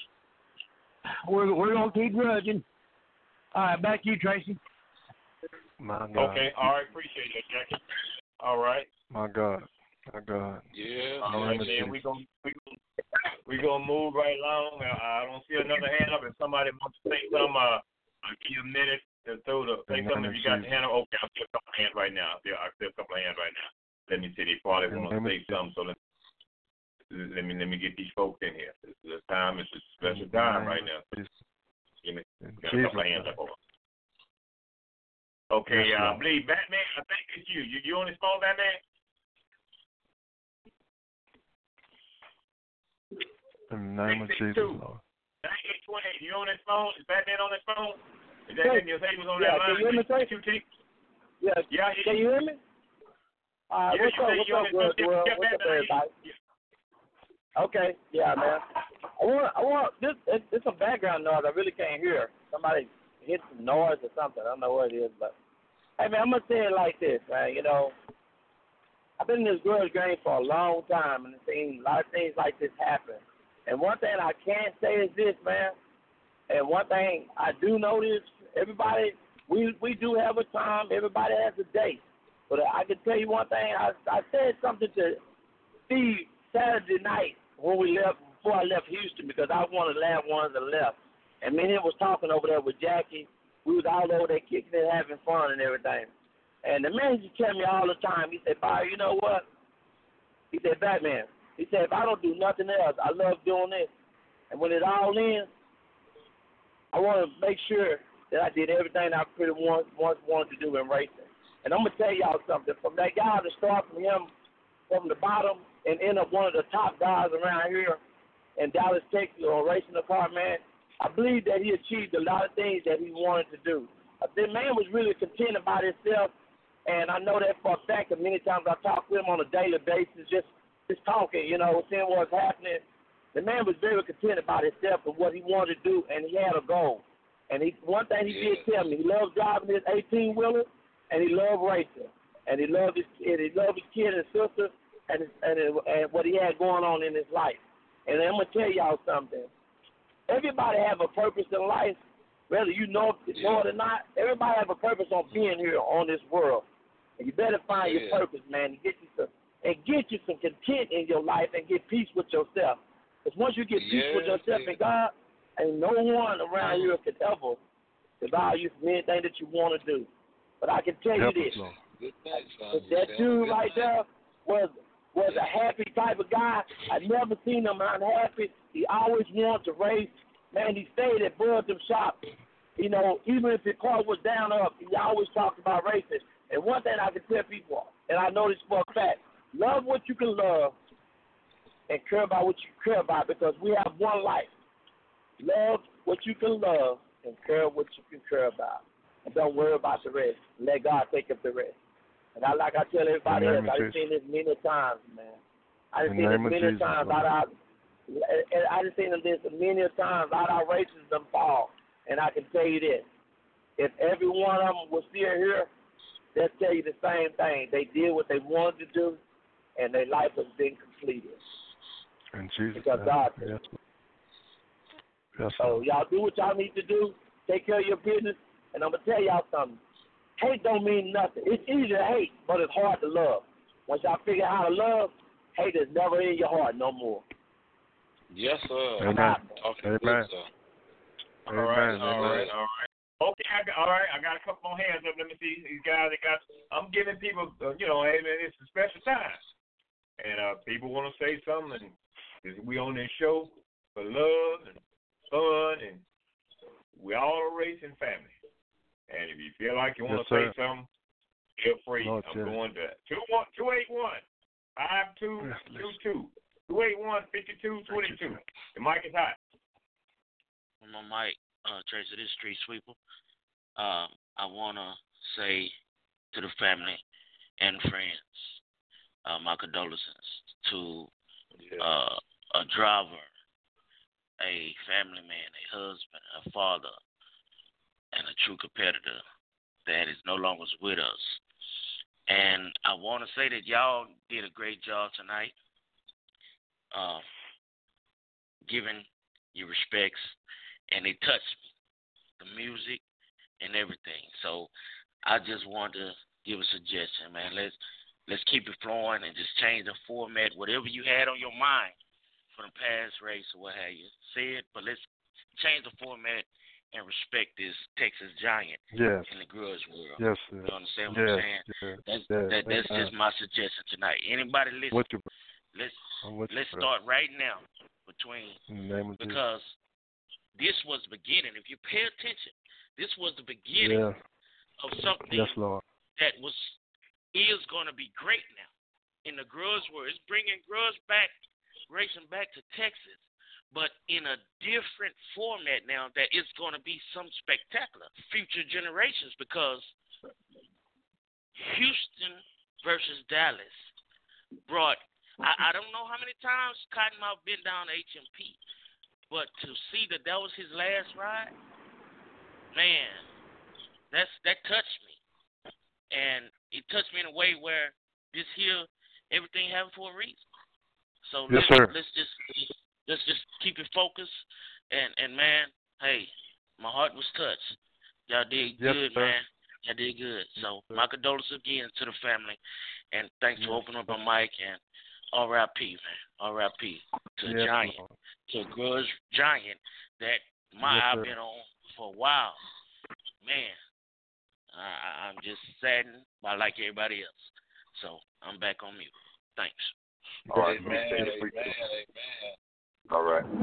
we're gonna keep grudging. All right, back to you, Tracy. My God. Okay, all right, appreciate that, Jackie. All right. My God. Yeah. All right, then we gonna move right along. I don't see another hand up. If somebody wants to say something, I'll give you a minute to say something. If you got your hand up, okay, I'll see a couple of hands right now. I see a couple of hands right now. Let me see. They probably want to say something. So let me get these folks in here. This time is a special time right now. Give me got a couple of hands up over. Okay, I believe Batman. I think it's you. You on this phone, Batman? In the name of Jesus, Lord. 9828. You on this phone? Is Batman on this phone? Is that your was on that line? Can you hear me, Tracy? Yeah. Can you hear me? What's up, world? What's up, everybody? Okay. Yeah, man. I want this. It's some background noise. I really can't hear. Somebody hit some noise or something. I don't know what it is, but hey, man, I'm gonna say it like this, man. You know, I've been in this grudge game for a long time, and it seems a lot of things like this happen. And one thing I can say is this, man, and one thing I do notice, everybody, we do have a time, everybody has a date. But I can tell you one thing, I said something to Steve Saturday night when we left, before I left Houston, because I was one of the last ones that left. And me and him was talking over there with Jackie. We was all over there kicking it, having fun and everything. And the man used to tell me all the time, he said, Byron, you know what? He said, Batman, he said, if I don't do nothing else, I love doing this. And when it all ends, I want to make sure that I did everything I pretty once wanted to do in racing. And I'm going to tell y'all something. From that guy to start from him from the bottom and end up one of the top guys around here in Dallas, Texas, on racing the car, man, I believe that he achieved a lot of things that he wanted to do. The man was really content about himself, and I know that for a fact, and many times I talk with him on a daily basis, just talking, you know, seeing what's happening. The man was very content about himself and what he wanted to do, and he had a goal. And one thing he did tell me, he loved driving his 18-wheeler, and he loved racing, and he loved his kid and sister, and what he had going on in his life. And I'm gonna tell y'all something. Everybody have a purpose in life, whether you know it or not. Everybody have a purpose on being here on this world, and you better find your purpose, man, and get you some content in your life and get peace with yourself. Because once you get peace with yourself and God, ain't no one around here could ever devour you from anything that you want to do. But I can tell you this: that dude right there was a happy type of guy. I never seen him unhappy. He always wanted to race. Man, he stayed at Bud's shop. You know, even if his car was down or up, he always talked about racing. And one thing I can tell people, and I know this for a fact, love what you can love and care about what you care about, because we have one life. Love what you can love and care what you can care about. And don't worry about the rest. Let God take up the rest. And I tell everybody else, I've seen this many times, man. I've seen this many times out our races them fall. And I can tell you this: if every one of them was still here, they'll tell you the same thing. They did what they wanted to do, and their life has been completed. And Jesus, because God did. Yes. So y'all do what y'all need to do. Take care of your business. And I'm gonna tell y'all something. Hate don't mean nothing. It's easy to hate, but it's hard to love. Once y'all figure out how to love, hate is never in your heart no more. Yes, sir. Amen. Amen. All right. Okay, I got a couple more hands up. Let me see these guys. I'm giving people, hey man, it's a special time, and people want to say something. And we on this show for love and fun, and we all a racing family. And if you feel like you want to say something, feel free. I'm going to 281-585-8367. 5222. 281-5222. The mic is hot. On my mic, Tracy, this Street Sweeper. I want to say to the family and friends, my condolences to a driver, a family man, a husband, a father, and a true competitor that is no longer with us. And I want to say that y'all did a great job tonight, giving your respects, and it touched me, the music and everything. So I just want to give a suggestion, man. Let's keep it flowing and just change the format, whatever you had on your mind for the past race or what have you. Say it, but let's change the format and respect this Texas Giant in the grudge world. Yes, sir. You understand what I'm saying? That's just my suggestion tonight. Anybody listen? Let's start right now because this was the beginning. If you pay attention, this was the beginning of something that is going to be great now in the grudge world. It's bringing grudge racing back to Texas, but in a different format now that it's going to be some spectacular future generations, because Houston versus Dallas brought, I don't know how many times Cottonmouth been down to HMP, but to see that was his last ride, man, that touched me. And it touched me in a way where this here, everything happened for a reason. So let's just keep it focused. And man, hey, my heart was touched. Y'all did good, man. Y'all did good. So my condolences again to the family, and thanks for opening up my mic. And R.I.P. man, R.I.P. to a giant, to a grudge giant that I've been on for a while, man. I'm just saddened, but I like everybody else. So I'm back on mute. Thanks. All right, man. All right.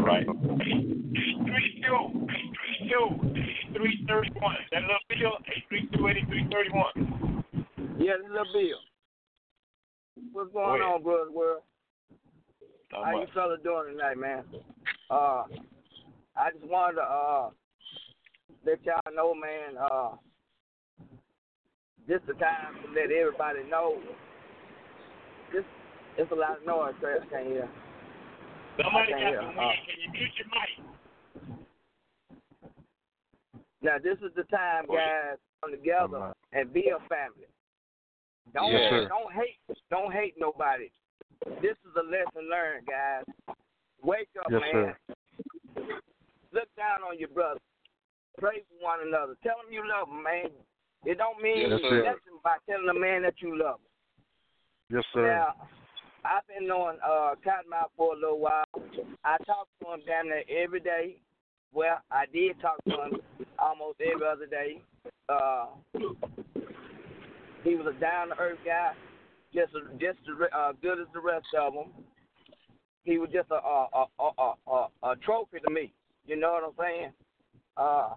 331. That little Bill, 832-8331. Yeah, this little Bill. What's going on, brother world? How you fellas doing tonight, man? I just wanted to let y'all know, man, this is the time to let everybody know. It's a lot of noise, Trey. I can't hear. Somebody got the wind. Can you mute your mic? Now, this is the time, guys, come together and be a family. Don't hate nobody. This is a lesson learned, guys. Wake up, man. Sir. Look down on your brother. Pray for one another. Tell them you love them, man. It don't mean nothing by telling a man that you love him. Yes, sir. Now, I've been knowing Cottonmouth for a little while. I talk to him down there every day. Well, I did talk to him almost every other day. He was a down-to-earth guy, just as good as the rest of them. He was just a trophy to me. You know what I'm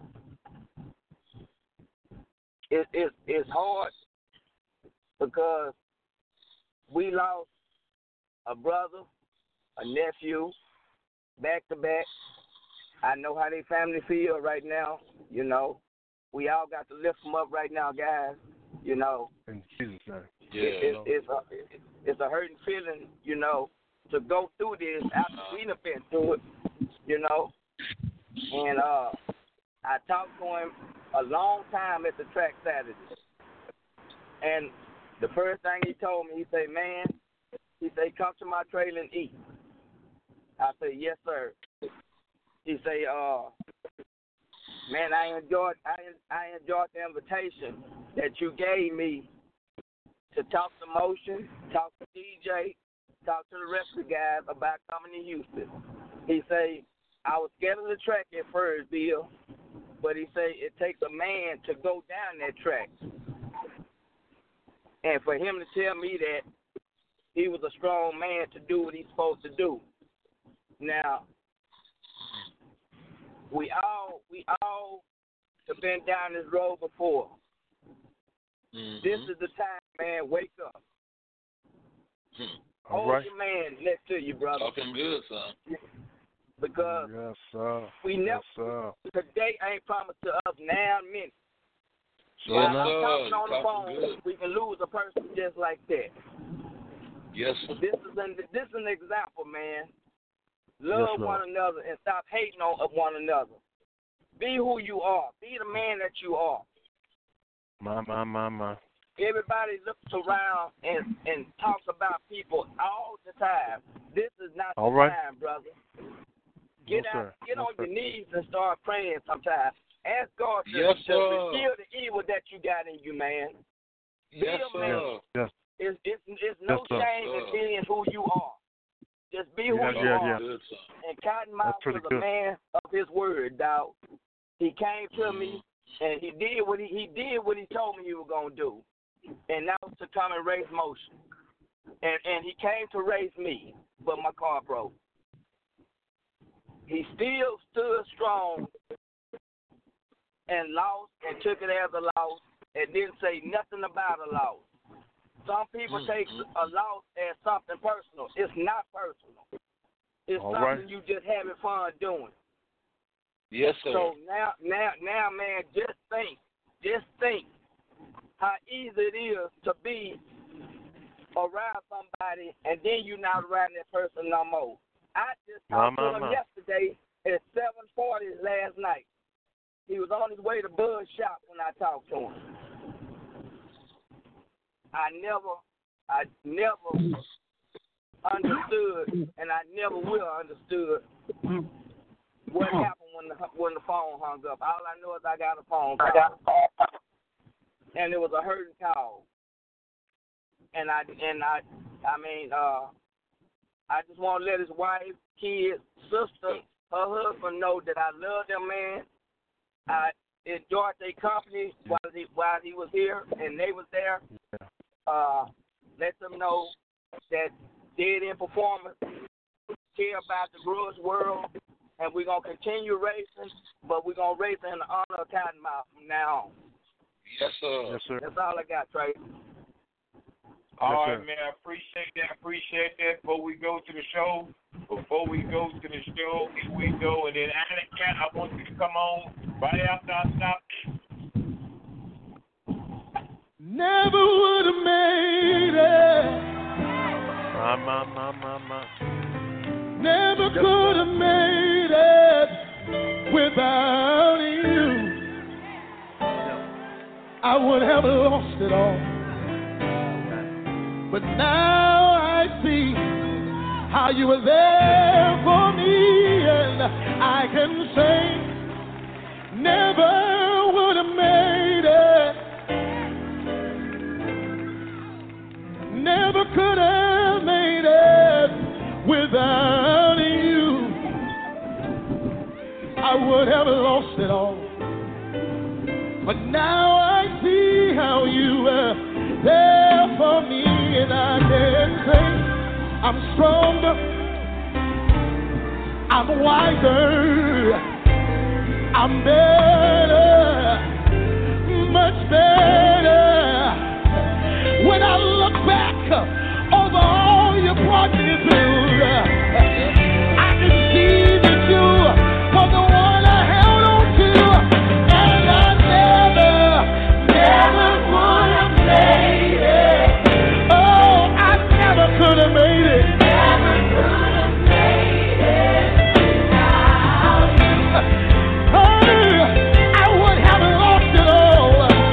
saying? It's hard because we lost a brother, a nephew, back to back. I know how their family feel right now. You know, we all got to lift them up right now, guys. You know, in Jesus' name. It's a hurting feeling, you know, to go through this after we've been through it. You know, and I talked to him a long time at the track Saturday, and the first thing he told me, he said, "Man," he said, "come to my trailer and eat." I said, "Yes, sir." He said, "Man, I enjoyed the invitation that you gave me to talk to Motion, talk to DJ, talk to the rest of the guys about coming to Houston." He said, "I was scared of the track at first, Bill, but he said it takes a man to go down that track." And for him to tell me that he was a strong man to do what he's supposed to do. Now, we all have been down this road before. Mm-hmm. This is the time, man. Wake up. All right. your man next to you, brother. Talking good, son. Because yes, sir. we never, today ain't promised to us now and minute. Sure While enough. I'm talking on the phone, Good. we can lose a person just like that. Yes, sir. This is an example, man. Love one another and stop hating on one another. Be who you are. Be the man that you are. My. Everybody looks around and talks about people all the time. This is not the time, brother. Get on your knees and start praying sometimes. Ask God to reveal the evil that you got in you, man. Be a man. Yes. It's no shame in being who you are. Just be who you are. And Cottonmouth was a man of his word, dog. He came to me and he did what he told me he was gonna do. And that was to come and raise motion. And he came to raise me, but my car broke. He still stood strong and lost and took it as a loss and didn't say nothing about a loss. Some people take a loss as something personal. It's not personal. It's something you just having fun doing. Yes, sir. So now, man, just think how easy it is to be around somebody and then you're not around that person no more. I just talked to him yesterday at 7:40 last night. He was on his way to Bud Shop when I talked to him. I never understood, and I never will understood what happened when the phone hung up. All I know is I got a phone call, and it was a hurting call. And I just want to let his wife, kids, sister, her husband know that I love them, man. I enjoyed their company while he was here and they was there. Let them know that Dead End Performance care about the grudge world, and we're going to continue racing, but we're going to race in the honor of Cottonmouth from now on. Yes, sir. Yes, sir. That's all I got, Trey. All right, man. I appreciate that. Before we go to the show, here we go. And then, Anna Cat, I want you to come on right after I stop. Never would have made it. My. Never could have made it without you. I would have lost it all. But now I see how you were there for me, and I can say never would have made it. Never could have made it without you. I would have lost it all. But now I see how you were there for me, and I can say I'm stronger, I'm wiser, I'm better, much better. When I look back over all you brought me through, I can see that you were the one I held on to, and I never would have made it. Oh, I never could have made it. Never could have made it without you. Oh, I would have lost it all.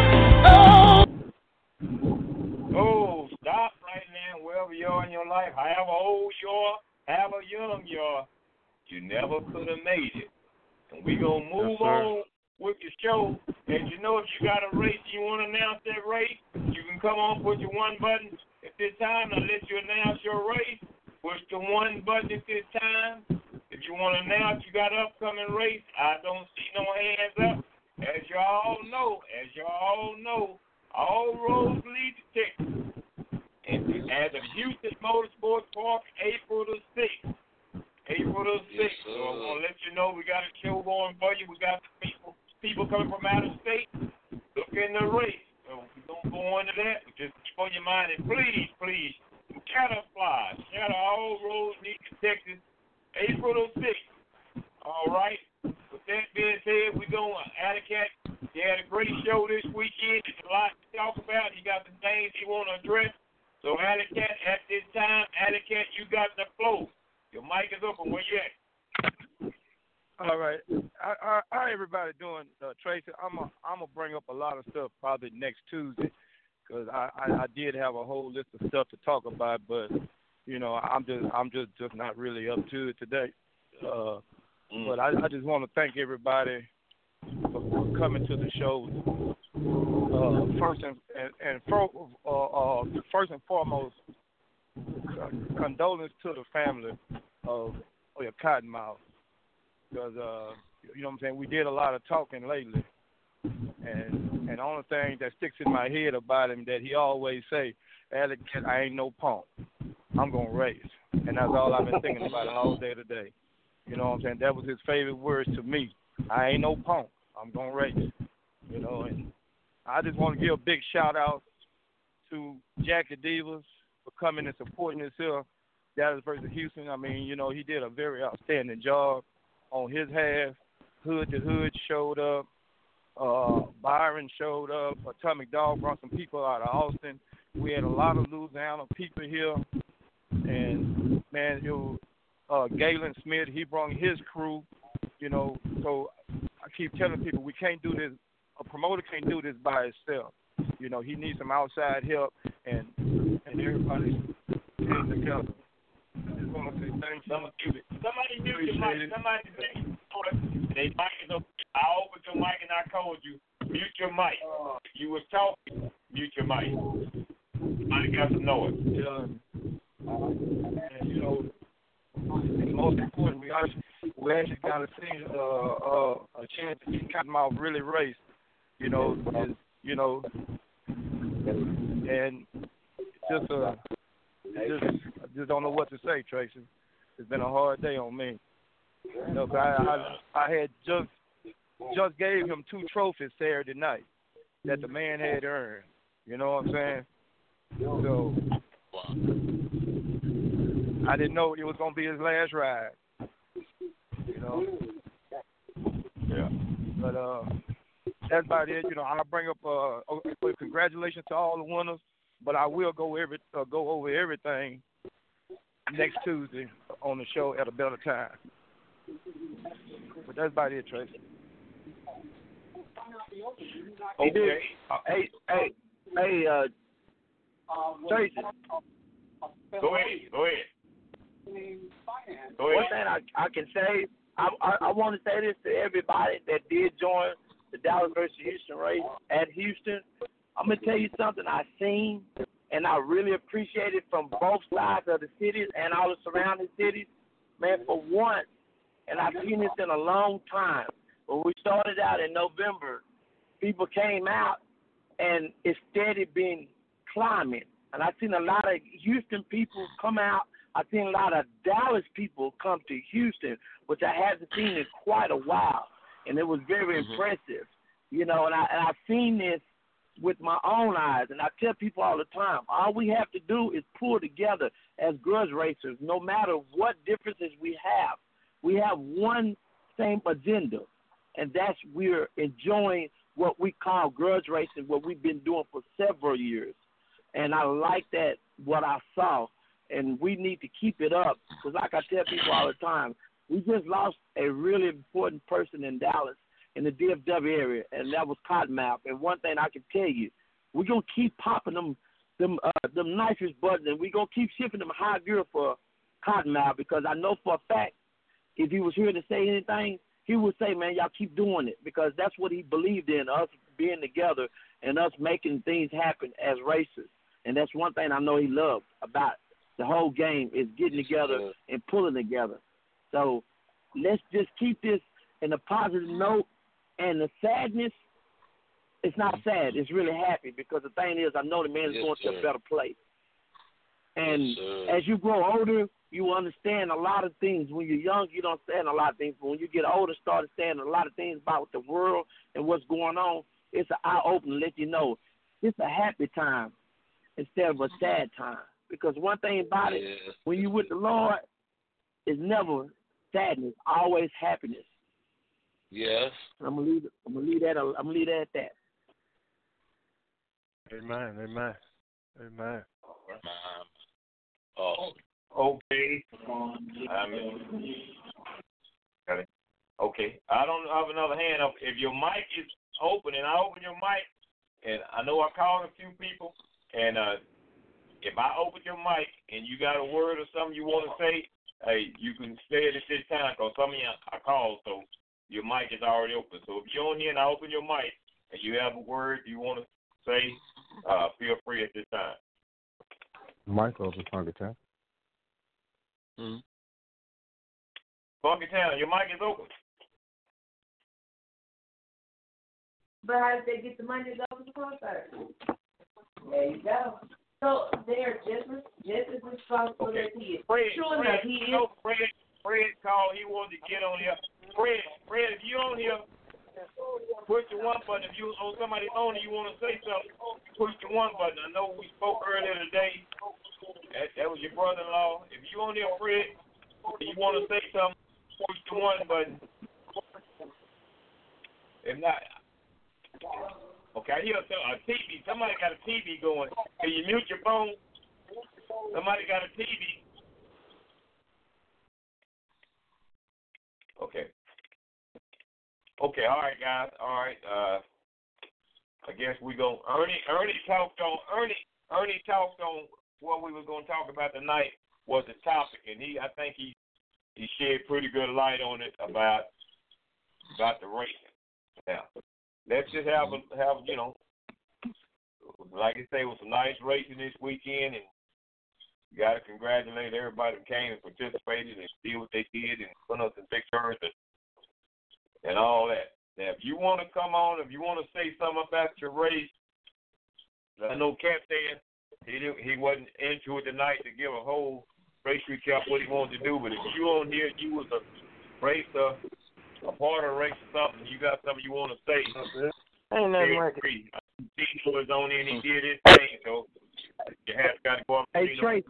Oh, stop right now, wherever you are in your life, however old you are, however young you are, you never could have made it. And we're going to move on with the show. And you know, if you got a race and you want to announce that race, you can come on, push your one button at this time. I'll let you announce your race. Push the one button at this time. If you want to announce you got an upcoming race, I don't see no hands up. As you all know, all roads lead to Texas. And at the Houston Motorsports Park, April the 6th. Yes, So I want to let you know we got a show going for you. We got people coming from out of state. Look in the race. So we're going to go into that. Just keep on your mind. And please, Shadow Fly. Shadow All Roads Lead to Texas, April 6th. All right. With that being said, we're going to Alley Cat. He had a great show this weekend. There's a lot to talk about. He got some things he want to address. So, Alley Cat, at this time, Alley Cat, you got the flow. Your mic is open. Where you at? All right. How everybody doing, Tracy? I'm gonna bring up a lot of stuff probably next Tuesday, because I did have a whole list of stuff to talk about, but you know I'm just not really up to it today. But I just want to thank everybody for coming to the show. First and foremost, condolence to the family of your Cottonmouth. Because, you know what I'm saying, we did a lot of talking lately. And the only thing that sticks in my head about him that he always say, Alley Cat, I ain't no punk. I'm going to race. And that's all I've been thinking about all day today. You know what I'm saying? That was his favorite words to me. I ain't no punk. I'm going to race. You know, and I just want to give a big shout out to Jackie Divas for coming and supporting this here Dallas versus Houston. I mean, you know, he did a very outstanding job. On his half, Hood to Hood showed up. Byron showed up. Atomic Dog brought some people out of Austin. We had a lot of Louisiana people here. And, man, it was Galen Smith. He brought his crew, you know. So I keep telling people we can't do this. A promoter can't do this by himself. You know, he needs some outside help, and everybody's getting together. I just want to say thank you. Somebody mute your mic. Somebody say, they mic is open. I opened your mic and I told you, mute your mic. You was talking, mute your mic. Somebody got to know it. Yeah. And, you know, most important, we actually got to see a chance to see Cottonmouth really race. You know, and just I just don't know what to say, Tracy. It's been a hard day on me. You know, I had just gave him 2 trophies Saturday night that the man had earned. You know what I'm saying? So I didn't know it was gonna be his last ride. You know. Yeah. But that's about it. You know, I'll bring up congratulations to all the winners. But I will go over everything next Tuesday on the show at a better time. But that's about it, Tracy. Okay. Hey, Tracy. Go ahead. One thing I can say, I want to say this to everybody that did join the Dallas versus Houston race at Houston. I'm going to tell you something I seen, and I really appreciate it from both sides of the cities and all the surrounding cities. Man, for once, and I've seen this in a long time, when we started out in November, people came out, and it's steady been climbing. And I've seen a lot of Houston people come out. I've seen a lot of Dallas people come to Houston, which I haven't seen in quite a while. And it was very impressive. You know, and I've seen this with my own eyes, and I tell people all the time, all we have to do is pull together as grudge racers, no matter what differences we have. We have one same agenda, and that's we're enjoying what we call grudge racing, what we've been doing for several years. And I like that, what I saw, and we need to keep it up, because like I tell people all the time, we just lost a really important person in Dallas, in the DFW area, and that was Cottonmouth. And one thing I can tell you, we're going to keep popping them nicest buttons, and we're going to keep shifting them high gear for Cottonmouth, because I know for a fact, if he was here to say anything, he would say, man, y'all keep doing it, because that's what he believed in, us being together and us making things happen as racers. And that's one thing I know he loved about the whole game, is getting together and pulling together. So let's just keep this in a positive note. And the sadness, it's not sad. It's really happy, because the thing is, I know the man is going to a better place. And as you grow older, you understand a lot of things. When you're young, you don't understand a lot of things. But when you get older, start understanding a lot of things about the world and what's going on, it's an eye-opener to let you know it's a happy time instead of a sad time. Because one thing about it, when you with the Lord, it's never sadness, always happiness. Yes. I'm gonna leave that at that. Amen. Amen. Amen. Okay. Okay. I don't have another hand up. If your mic is open and I open your mic, and I know I called a few people, and if I open your mic and you got a word or something you want to say, hey, you can say it at this time because some of you I called, so your mic is already open. So if you're on here and I open your mic and you have a word you want to say, feel free at this time. Mic open, Funky Town. Funky Town, your mic is open. But how did they get the money to go to the concert? There you go. So they're just as responsible as he is. Fred, He is. Fred called. He wanted to get on here. Fred, if you on here, push the one button. If you on somebody's phone and you want to say something, push the one button. I know we spoke earlier today. That was your brother-in-law. If you on here, Fred, and you want to say something, push the one button. If not, okay, I hear a TV. Somebody got a TV going. Can you mute your phone? Somebody got a TV. Okay. Okay, all right, guys. All right. I guess we go. Ernie talked on what we were going to talk about tonight was the topic, and I think he shed pretty good light on it about the racing. Now, let's just have like I say, it was some nice racing this weekend, and you got to congratulate everybody that came and participated and did what they did and put us in pictures and all that. Now, if you want to come on, if you want to say something about your race, I know Cap said he wasn't into it tonight to give a whole race recap what he wanted to do, but if you on here, you was a racer, a part of a race or something, you got something you want to say. Ain't nothing like it. He was on in, he did his thing, so you have got to go up and Tracy,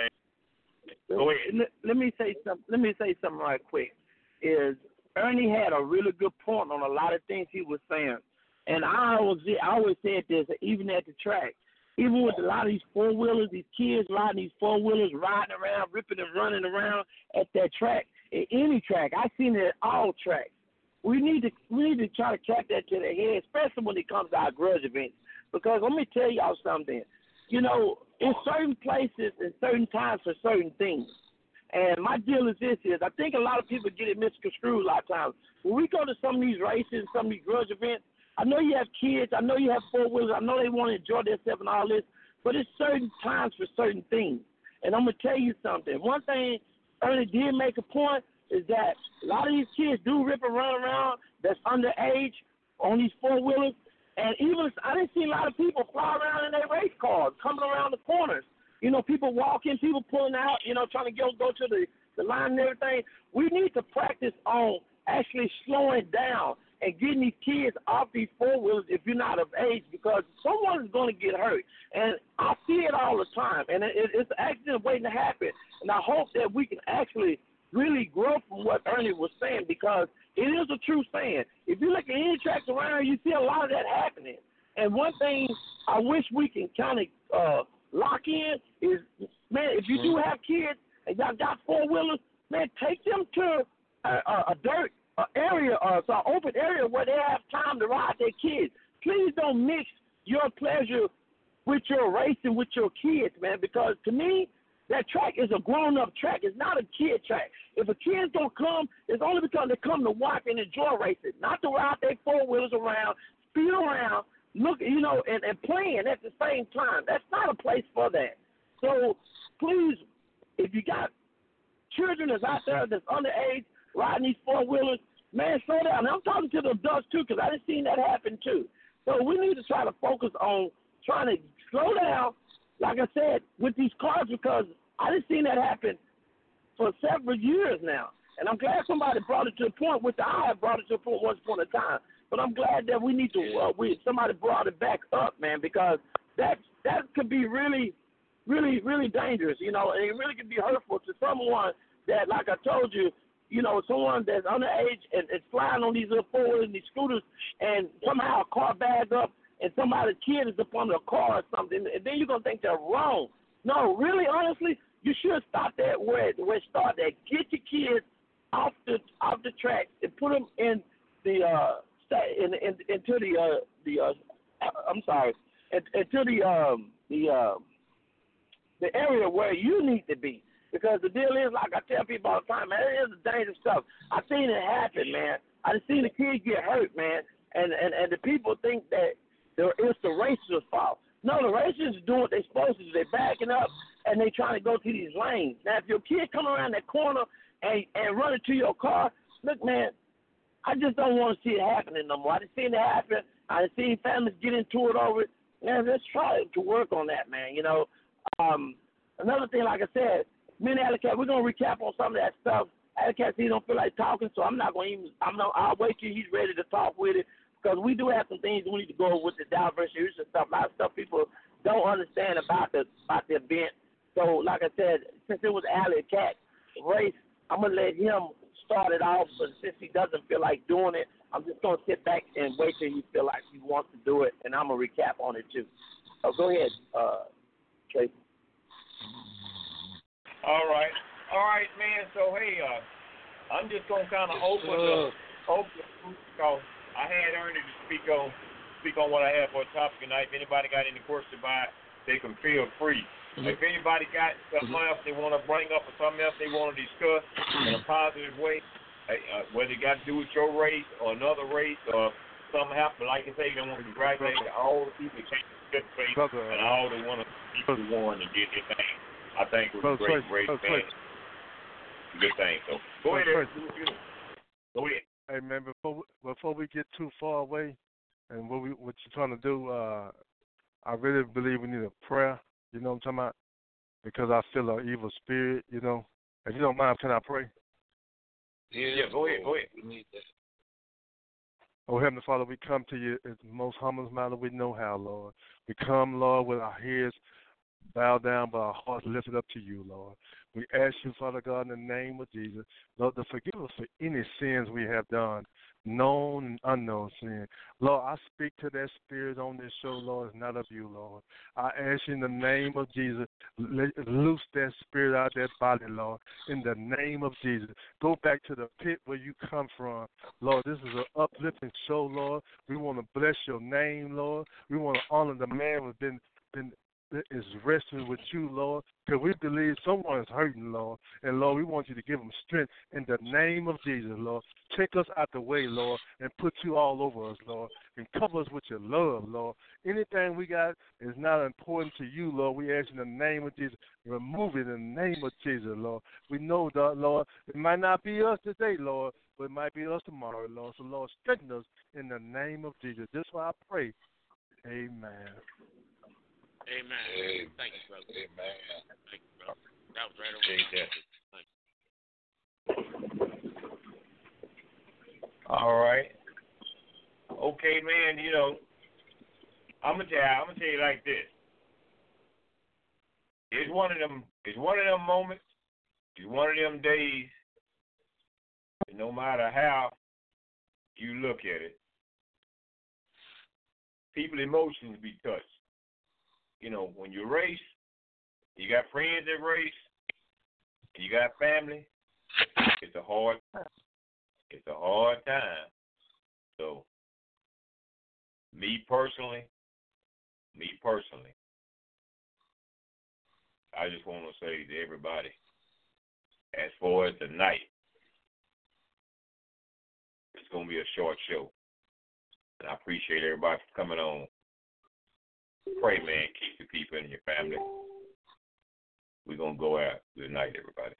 go ahead. Let me say something right quick. Is Ernie had a really good point on a lot of things he was saying, and I always said this, even at the track, even with a lot of these four-wheelers, these kids riding these four-wheelers, riding around, ripping and running around at that track, at any track. I've seen it at all tracks. We need to try to cap that to their head, especially when it comes to our grudge events. Because let me tell y'all something. You know, in certain places and certain times for certain things. And my deal is this is, I think a lot of people get it misconstrued a lot of times. When we go to some of these races, some of these grudge events, I know you have kids, I know you have four-wheelers, I know they want to enjoy themselves and all this, but it's certain times for certain things. And I'm going to tell you something. One thing Ernie did make a point is that a lot of these kids do rip and run around that's underage on these four-wheelers. And even I didn't see a lot of people fly around in their race cars, coming around the corners. You know, people walking, people pulling out, you know, trying to go to the line and everything. We need to practice on actually slowing down and getting these kids off these four-wheelers if you're not of age, because someone is going to get hurt. And I see it all the time, and it's an accident waiting to happen. And I hope that we can actually really grow from what Ernie was saying, because it is a true saying. If you look at any tracks around, you see a lot of that happening. And one thing I wish we can kind of lock in is, man, if you do have kids and y'all got four-wheelers, man, take them to a dirt area or an open area where they have time to ride their kids. Please don't mix your pleasure with your racing with your kids, man, because to me, that track is a grown-up track. It's not a kid track. If a kid's going to come, it's only because they come to watch and enjoy racing, not to ride their four-wheelers around, speed around, look, you know, and playing at the same time. That's not a place for that. So, please, if you got children that's out there that's underage riding these four-wheelers, man, slow down. And I'm talking to the adults, too, because I done seen that happen, too. So we need to try to focus on trying to slow down, like I said, with these cars, because I done seen that happen for several years now. And I'm glad somebody brought it to a point, which I have brought it to a point once upon a time. But I'm glad that we need to, somebody brought it back up, man, because that could be really, really, really dangerous, you know, and it really can be hurtful to someone that, like I told you, you know, someone that's underage and is flying on these little four-wheelers and these scooters, and somehow a car bags up and somebody's kid is up under a car or something, and then you're going to think they're wrong. No, really, honestly, you should stop that where it started at. Get your kids off the track and put them in the into the area where you need to be. Because the deal is, like I tell people all the time, man, it is dangerous stuff. I've seen it happen, man. I've seen the kids get hurt, man, and the people think that it's the racers' fault. No, the racers are doing what they're supposed to do. They're backing up, and they're trying to go to these lanes. Now, if your kid come around that corner and run into your car, look, man, I just don't want to see it happening no more. I just seen it happen. I seen families get into it over it. Man, let's try to work on that, man. You know, another thing, like I said, me and Alley Cat, we're gonna recap on some of that stuff. Alley Cat, he don't feel like talking, so I'll wait till he's ready to talk with it, because we do have some things we need to go over with the Dallas versus Houston stuff. A lot of stuff people don't understand about the event. So, like I said, since it was Alley Cat race, I'm gonna let him start it off. But since he doesn't feel like doing it, I'm just gonna sit back and wait till he feel like he wants to do it, and I'm gonna recap on it too. So go ahead, Tracy. All right, man. So hey, I'm just gonna kind of open the because I had Ernie to speak on what I have for a topic tonight. If anybody got any questions about it, they can feel free. Mm-hmm. If anybody got something else they want to bring up or something else they want to discuss in a positive way, whether it got to do with your race or another race or something happened, like I say, they want to congratulate all the people that came to participate and all the people who won and did their thing. I think it was a great thing. Good thing. So go ahead. Go ahead. Hey man, before we get too far away, and what you're trying to do, I really believe we need a prayer. You know what I'm talking about? Because I feel an evil spirit. You know, if you don't mind, can I pray? Yeah. Go ahead. We need that. Oh, Heavenly Father, we come to you in the most humble manner we know how, Lord. We come, Lord, with our heads bowed down, but our hearts lifted up to you, Lord. We ask you, Father God, in the name of Jesus, Lord, to forgive us for any sins we have done, known and unknown sin. Lord, I speak to that spirit on this show, Lord, it's not of you, Lord. I ask you in the name of Jesus, loose that spirit out of that body, Lord, in the name of Jesus. Go back to the pit where you come from. Lord, this is an uplifting show, Lord. We want to bless your name, Lord. We want to honor the man who's been is resting with you, Lord, because we believe someone is hurting, Lord. And, Lord, we want you to give them strength in the name of Jesus, Lord. Take us out the way, Lord, and put you all over us, Lord, and cover us with your love, Lord. Anything we got is not important to you, Lord. We ask in the name of Jesus, remove it in the name of Jesus, Lord. We know that, Lord, it might not be us today, Lord, but it might be us tomorrow, Lord. So, Lord, strengthen us in the name of Jesus. This is why I pray. Amen. Amen. Thank you, brother. Amen. Thank you, brother. That was right over. Thank you. All right. Okay, man. You know, I'm gonna tell you like this. It's one of them moments. It's one of them days. No matter how you look at it, people's emotions be touched. You know, when you race, you got friends that race, and you got family, it's a hard time. It's a hard time. So, me personally, I just want to say to everybody, as far as tonight, it's going to be a short show. And I appreciate everybody for coming on. Pray, man, keep the people in your family. We're going to go out. Good night, everybody.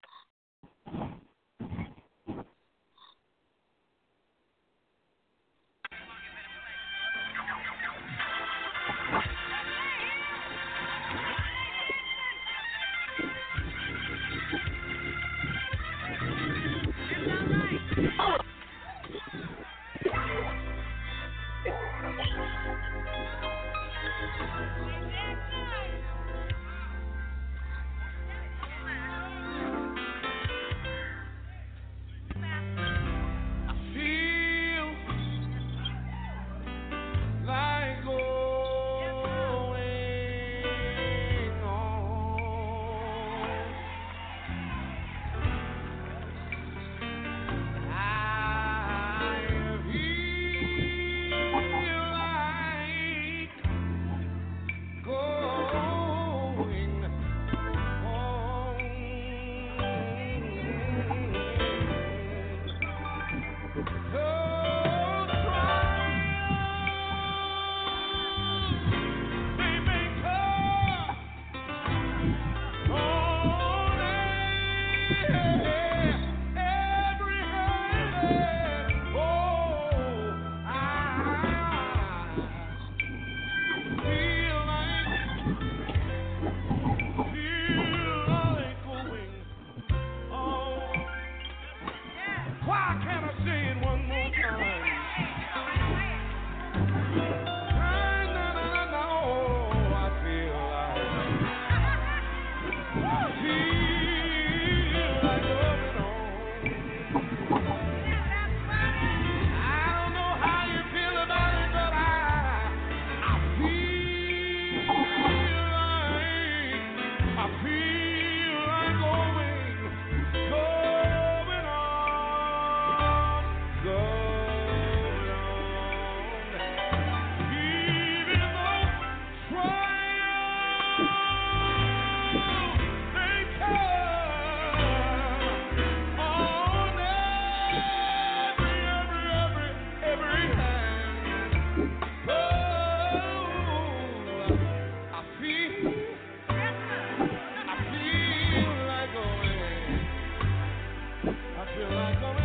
Why can't I say it one more time? I feel like